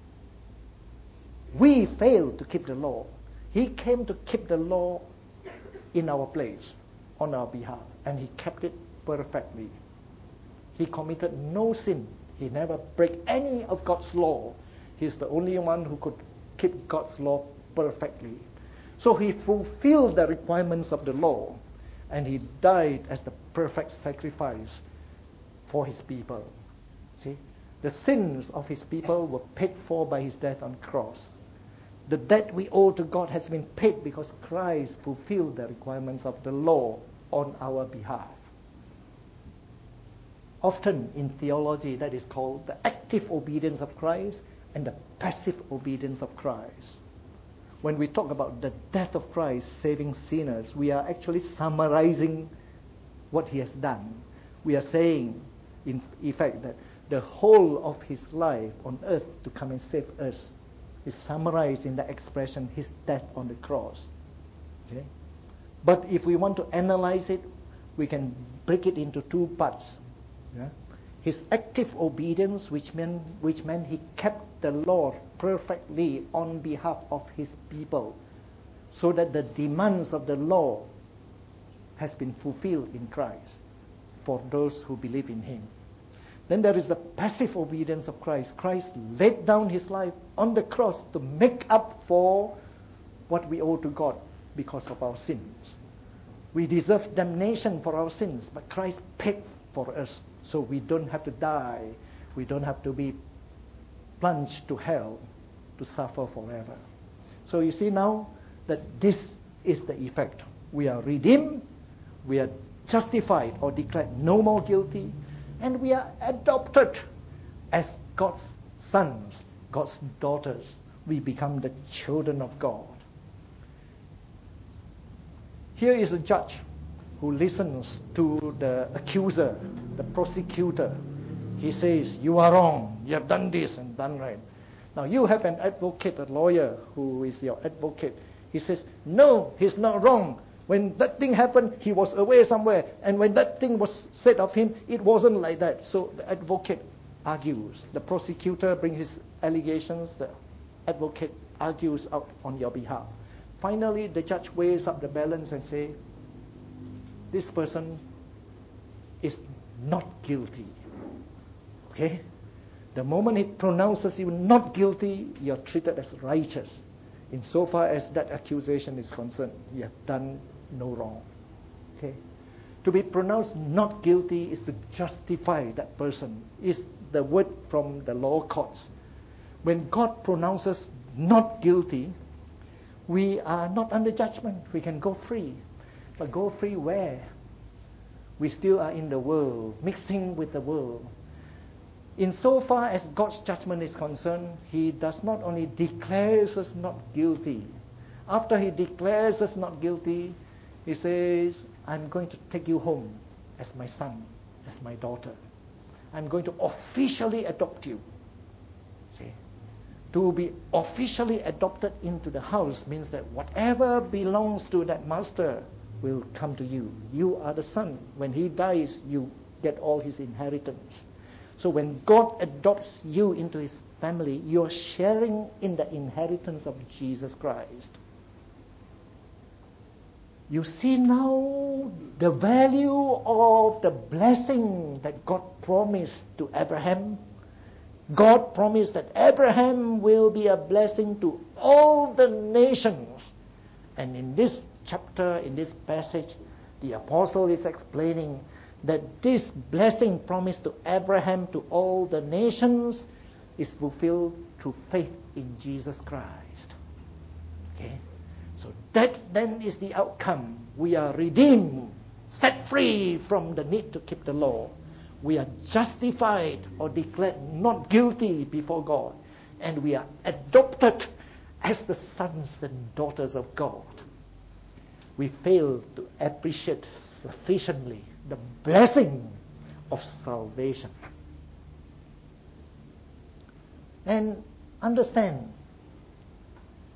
We fail to keep the law. He came to keep the law in our place, on our behalf, and he kept it perfectly. He committed no sin. He never break any of God's law. He's the only one who could keep God's law perfectly. So he fulfilled the requirements of the law, and he died as the perfect sacrifice for his people. See, the sins of his people were paid for by his death on the cross. The debt we owe to God has been paid because Christ fulfilled the requirements of the law on our behalf. Often in theology, that is called the active obedience of Christ and the passive obedience of Christ. When we talk about the death of Christ saving sinners, we are actually summarizing what he has done. We are saying, in effect, that the whole of his life on earth to come and save us is summarized in the expression, his death on the cross. Okay? But if we want to analyze it, we can break it into two parts. Yeah? His active obedience, which meant, which meant he kept the law perfectly on behalf of his people, so that the demands of the law has been fulfilled in Christ for those who believe in him. Then there is the passive obedience of Christ. Christ laid down his life on the cross to make up for what we owe to God because of our sins. We deserve damnation for our sins, but Christ paid for us, so we don't have to die. We don't have to be plunged to hell to suffer forever. So you see now that this is the effect. We are redeemed, we are justified or declared no more guilty, and we are adopted as God's sons, God's daughters. We become the children of God. Here is a judge who listens to the accuser, the prosecutor. He says, you are wrong, you have done this and done right. Now you have an advocate, a lawyer who is your advocate. He says, no, he's not wrong. When that thing happened, he was away somewhere. And when that thing was said of him, it wasn't like that. So the advocate argues. The prosecutor brings his allegations. The advocate argues out on your behalf. Finally, the judge weighs up the balance and says, this person is not guilty. Okay? The moment he pronounces you not guilty, you're treated as righteous. Insofar as that accusation is concerned, you have done no wrong. Okay? To be pronounced not guilty is to justify that person. Is the word from the law courts. When God pronounces not guilty, we are not under judgment. We can go free. But go free where? We still are in the world, mixing with the world. Insofar as God's judgment is concerned, he does not only declares us not guilty. After he declares us not guilty, he says, I'm going to take you home as my son, as my daughter. I'm going to officially adopt you. See? To be officially adopted into the house means that whatever belongs to that master will come to you. You are the son. When he dies, you get all his inheritance. So when God adopts you into his family, you're sharing in the inheritance of Jesus Christ. You see now the value of the blessing that God promised to Abraham. God promised that Abraham will be a blessing to all the nations. And in this chapter, in this passage, the apostle is explaining that this blessing promised to Abraham to all the nations is fulfilled through faith in Jesus Christ. Okay? So that then is the outcome. We are redeemed, set free from the need to keep the law. We are justified or declared not guilty before God. And we are adopted as the sons and daughters of God. We fail to appreciate sufficiently the blessing of salvation. And understand,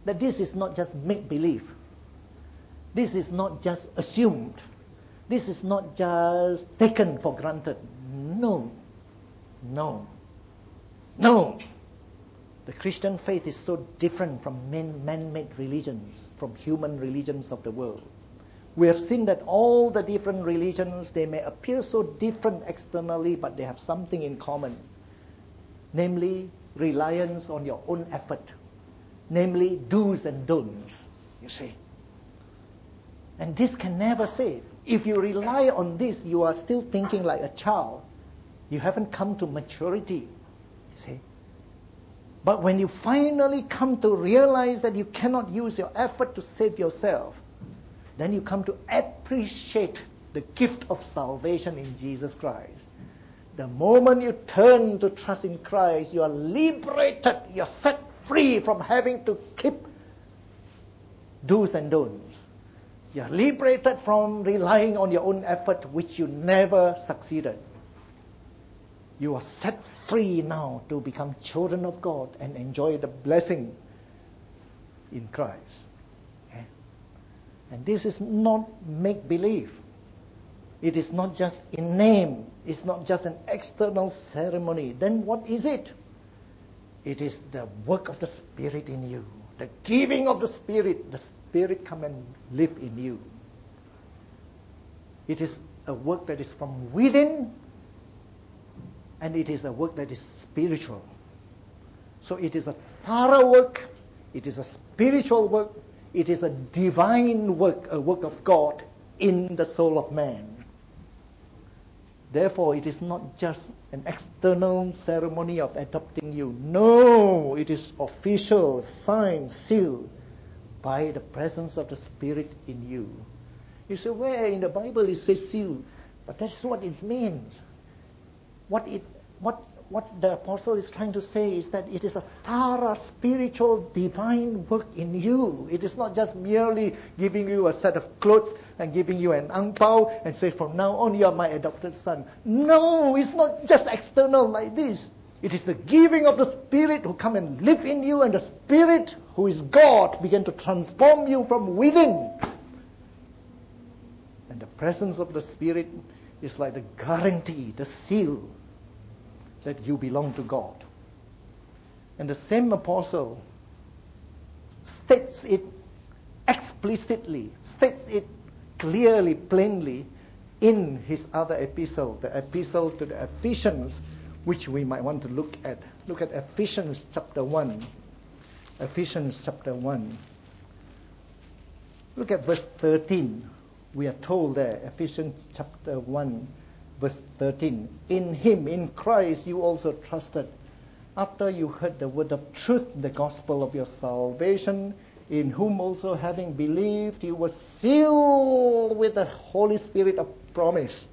that this is not just make-believe. This is not just assumed. This is not just taken for granted. No. No. No. The Christian faith is so different from man- man-made religions, from human religions of the world. We have seen that all the different religions, they may appear so different externally, but they have something in common. Namely, reliance on your own effort. Namely, do's and don'ts, you see. And this can never save. If you rely on this, you are still thinking like a child. You haven't come to maturity, you see. But when you finally come to realize that you cannot use your effort to save yourself, then you come to appreciate the gift of salvation in Jesus Christ. The moment you turn to trust in Christ, you are liberated, you are set free from having to keep do's and don'ts. You are liberated from relying on your own effort, which you never succeeded. You are set free now to become children of God and enjoy the blessing in Christ. Okay? And this is not make-believe. It is not just in name. It's not just an external ceremony. Then what is it? It is the work of the Spirit in you. The giving of the Spirit. The Spirit come and live in you. It is a work that is from within, and it is a work that is spiritual. So it is a thorough work. It is a spiritual work. It is a divine work, a work of God in the soul of man. Therefore, it is not just an external ceremony of adopting you. No, it is official, signed, sealed by the presence of the Spirit in you. You say, where in the Bible it says sealed? But that's what it means. What it, what, what the apostle is trying to say is that it is a thorough, spiritual, divine work in you. It is not just merely giving you a set of clothes and giving you an ang pao and say, from now on you are my adopted son. No, it's not just external like this. It is the giving of the Spirit who come and live in you, and the Spirit who is God begin to transform you from within. And the presence of the Spirit is like the guarantee, the seal that you belong to God. And the same apostle states it explicitly, states it clearly, plainly in his other epistle, the epistle to the Ephesians, which we might want to look at. Look at Ephesians chapter one. Ephesians chapter one. Look at verse thirteen. We are told there, Ephesians chapter one, verse thirteen. In him, in Christ, you also trusted, after you heard the word of truth, the gospel of your salvation, in whom also having believed, you were sealed with the Holy Spirit of promise.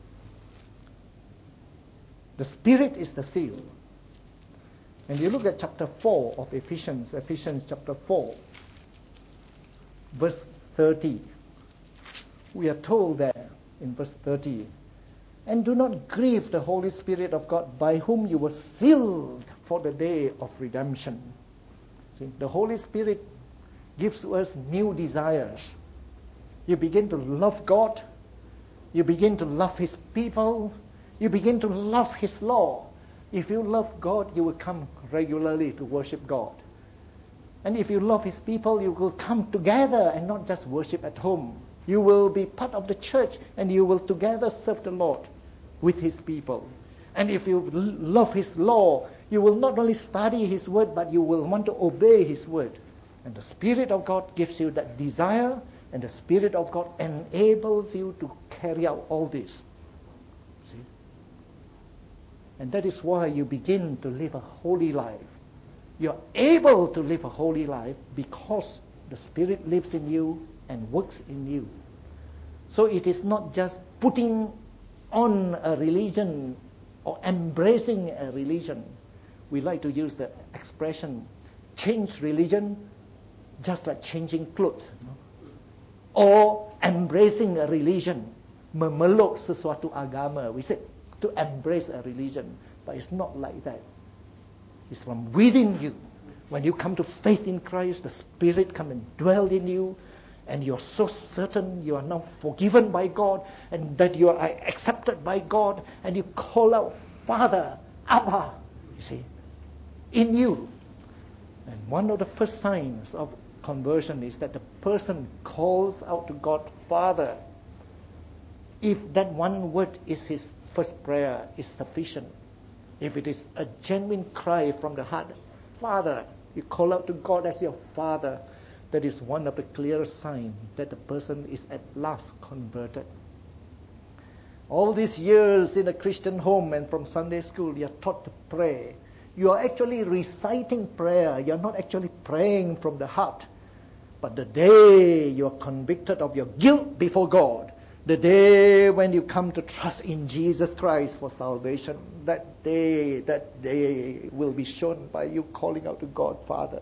The Spirit is the seal. And you look at chapter four of Ephesians, Ephesians chapter four, verse thirty. We are told there in verse thirty, and do not grieve the Holy Spirit of God, by whom you were sealed for the day of redemption. See, the Holy Spirit gives to us new desires. You begin to love God. You begin to love His people. You begin to love His law. If you love God, you will come regularly to worship God. And if you love His people, you will come together and not just worship at home. You will be part of the church, and you will together serve the Lord with His people. And if you love His law, you will not only study His word, but you will want to obey His word. And the Spirit of God gives you that desire, and the Spirit of God enables you to carry out all this. See? And that is why you begin to live a holy life. You're able to live a holy life because the Spirit lives in you and works in you. So it is not just putting on a religion or embracing a religion. We like to use the expression, change religion just like changing clothes. You know? Or embracing a religion, memeluk sesuatu agama. We say to embrace a religion, but it's not like that. It's from within you. When you come to faith in Christ, the Spirit come and dwell in you, and you're so certain you are now forgiven by God, and that you are accepted by God, and you call out, Father, Abba, you see, in you. And one of the first signs of conversion is that the person calls out to God, Father. If that one word is his first prayer, is sufficient. If it is a genuine cry from the heart, Father, you call out to God as your Father, that is one of the clear signs that the person is at last converted. All these years in a Christian home and from Sunday school, you are taught to pray. You are actually reciting prayer. You are not actually praying from the heart. But the day you are convicted of your guilt before God, the day when you come to trust in Jesus Christ for salvation, that day, that day will be shown by you calling out to God, Father.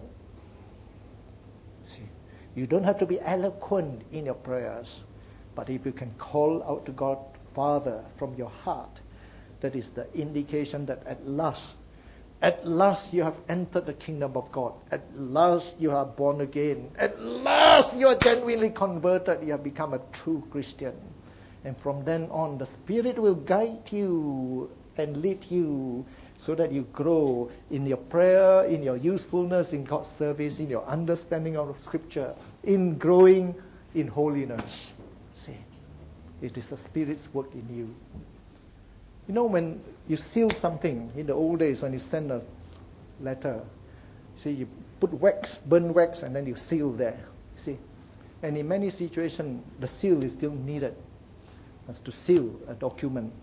See, you don't have to be eloquent in your prayers, but if you can call out to God, Father, from your heart, that is the indication that at last, at last you have entered the kingdom of God. At last you are born again. At last you are genuinely converted. You have become a true Christian. And from then on, the Spirit will guide you and lead you so that you grow in your prayer, in your usefulness in God's service, in your understanding of Scripture, in growing in holiness. See, it is the Spirit's work in you. You know, when you seal something, in the old days when you send a letter, see, you put wax, burn wax, and then you seal there. See, and in many situations, the seal is still needed as to seal a document.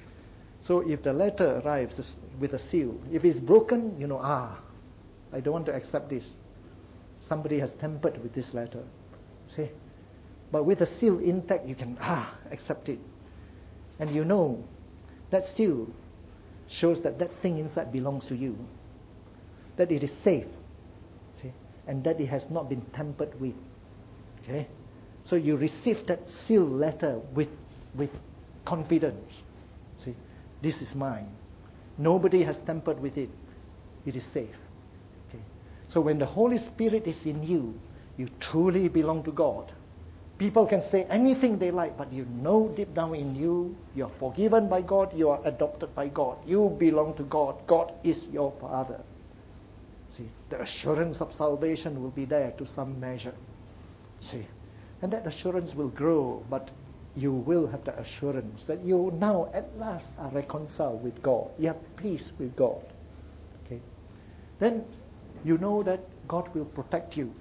So if the letter arrives with a seal, if it's broken, you know, ah, I don't want to accept this. Somebody has tampered with this letter. See, but with the seal intact, you can ah accept it, and you know. That seal shows that that thing inside belongs to you, that it is safe, see, and that it has not been tampered with. Okay, so you receive that sealed letter with with confidence. See, this is mine. Nobody has tampered with it. It is safe. Okay, so when the Holy Spirit is in you, you truly belong to God. People can say anything they like, but you know deep down in you, you're forgiven by God, you are adopted by God. You belong to God. God is your Father. See, the assurance of salvation will be there to some measure. See, and that assurance will grow, but you will have the assurance that you now at last are reconciled with God. You have peace with God. Okay, then you know that God will protect you.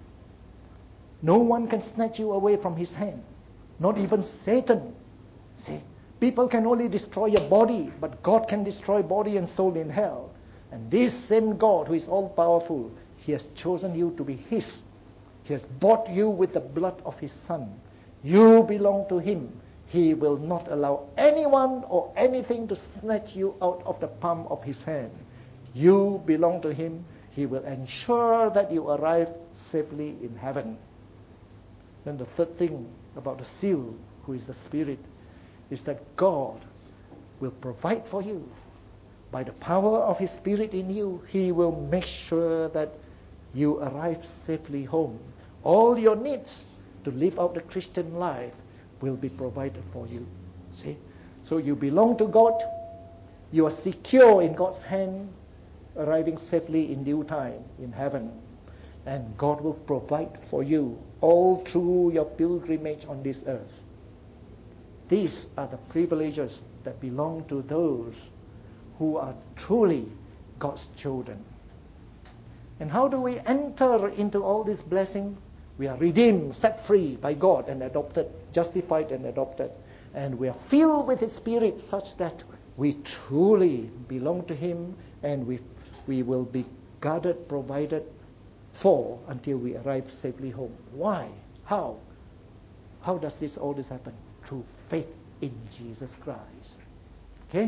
No one can snatch you away from His hand, not even Satan. See, people can only destroy your body, but God can destroy body and soul in hell. And this same God who is all-powerful, He has chosen you to be His. He has bought you with the blood of His Son. You belong to Him. He will not allow anyone or anything to snatch you out of the palm of His hand. You belong to Him. He will ensure that you arrive safely in heaven. Then the third thing about the seal, who is the Spirit, is that God will provide for you. By the power of His Spirit in you, He will make sure that you arrive safely home. All your needs to live out the Christian life will be provided for you. See? So you belong to God. You are secure in God's hand, arriving safely in due time in heaven. And God will provide for you all through your pilgrimage on this earth. These are the privileges that belong to those who are truly God's children. And how do we enter into all this blessing? We are redeemed, set free by God and adopted, justified and adopted. And we are filled with His Spirit such that we truly belong to Him, and we we will be guarded, provided for until we arrive safely home. Why? How? How does this all this happen? Through faith in Jesus Christ. Okay?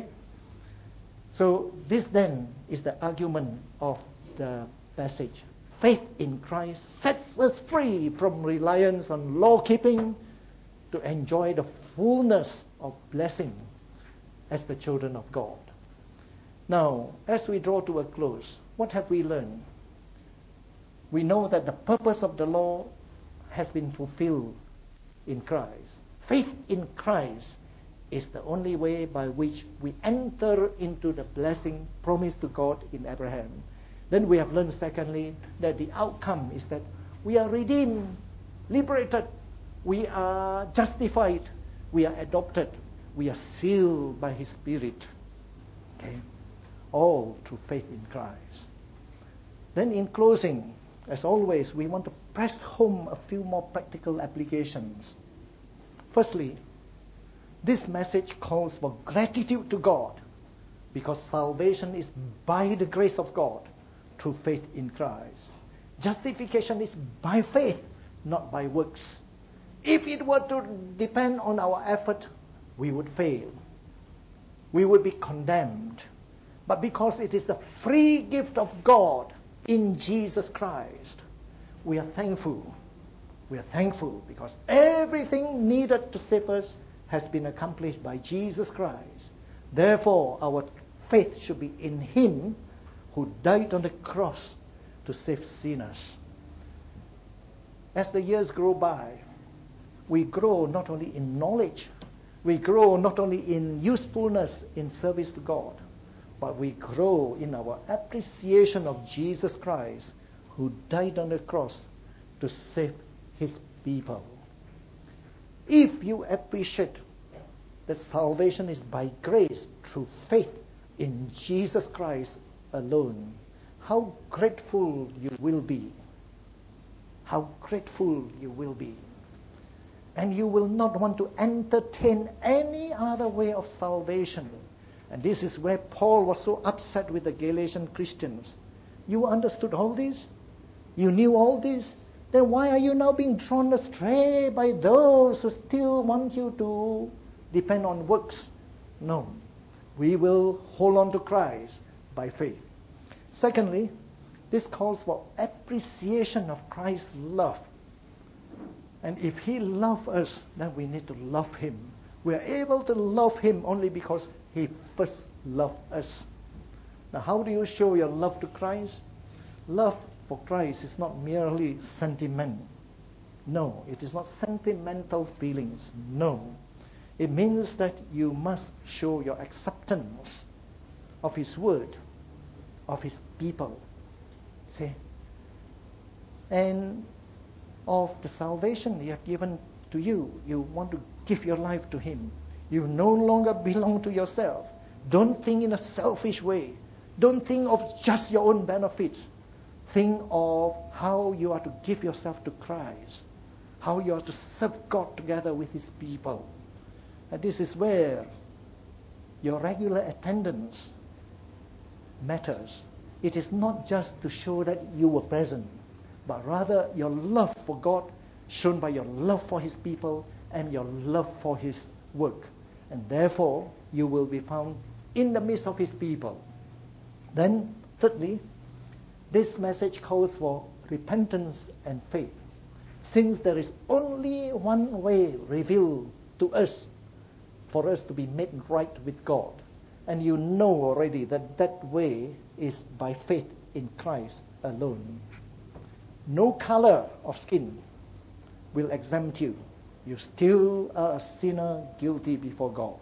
So this then is the argument of the passage. Faith in Christ sets us free from reliance on law-keeping to enjoy the fullness of blessing as the children of God. Now, as we draw to a close, what have we learned? we know that the purpose of the law has been fulfilled in Christ. Faith in Christ is the only way by which we enter into the blessing promised to God in Abraham. Then we have learned, secondly, that the outcome is that we are redeemed, liberated, we are justified, we are adopted, we are sealed by His Spirit. Okay? All through faith in Christ. Then in closing, as always, we want to press home a few more practical applications. Firstly, this message calls for gratitude to God, because salvation is by the grace of God through faith in Christ. Justification is by faith, not by works. If it were to depend on our effort, we would fail. We would be condemned. But because it is the free gift of God in Jesus Christ, we are thankful. We are thankful because everything needed to save us has been accomplished by Jesus Christ. Therefore, our faith should be in Him who died on the cross to save sinners. As the years grow by, we grow not only in knowledge, we grow not only in usefulness in service to God, but we grow in our appreciation of Jesus Christ, who died on the cross to save His people. If you appreciate that salvation is by grace through faith in Jesus Christ alone, how grateful you will be. How grateful you will be. And you will not want to entertain any other way of salvation. And this is where Paul was so upset with the Galatian Christians. You understood all this? You knew all this? Then why are you now being drawn astray by those who still want you to depend on works? No. We will hold on to Christ by faith. Secondly, this calls for appreciation of Christ's love. And if He loved us, then we need to love Him. We are able to love Him only because He first loved us. Now, how do you show your love to Christ? Love for Christ is not merely sentiment. No, it is not sentimental feelings. No. It means that you must show your acceptance of His word, of His people. See? And of the salvation He has given to you. You want to give your life to Him. You no longer belong to yourself. Don't think in a selfish way. Don't think of just your own benefits. Think of how you are to give yourself to Christ. How you are to serve God together with His people. And this is where your regular attendance matters. It is not just to show that you were present, but rather your love for God shown by your love for His people and your love for His work. And therefore, you will be found in the midst of His people. Then, thirdly, this message calls for repentance and faith. Since there is only one way revealed to us for us to be made right with God, and you know already that that way is by faith in Christ alone. No color of skin will exempt you. You still are a sinner guilty before God.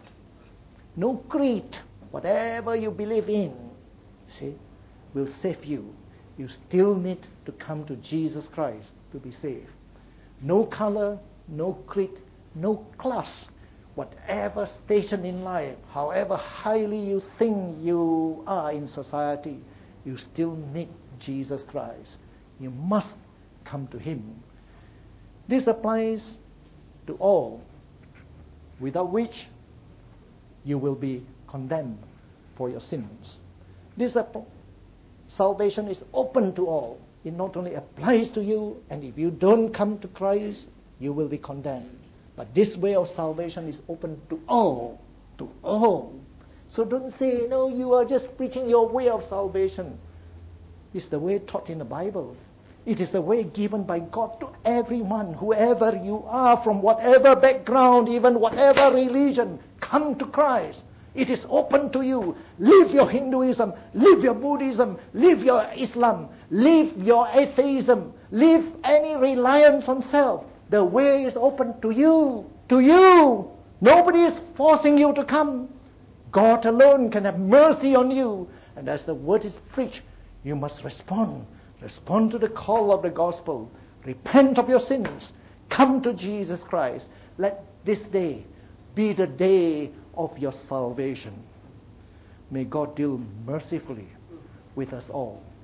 No creed, whatever you believe in, see, will save you. You still need to come to Jesus Christ to be saved. No color, no creed, no class, whatever station in life, however highly you think you are in society, you still need Jesus Christ. You must come to Him. This applies to all, without which you will be condemned for your sins. This ap- salvation is open to all. It not only applies to you, and if you don't come to Christ, you will be condemned. But this way of salvation is open to all, to all. So don't say, no, you are just preaching your way of salvation. It's the way taught in the Bible. It is the way given by God to everyone, whoever you are, from whatever background, even whatever religion. Come to Christ. It is open to you. Leave your Hinduism, leave your Buddhism, leave your Islam, leave your atheism, leave any reliance on self. The way is open to you. To you. Nobody is forcing you to come. God alone can have mercy on you. And as the word is preached, you must respond. Respond to the call of the gospel. Repent of your sins. Come to Jesus Christ. Let this day be the day of your salvation. May God deal mercifully with us all.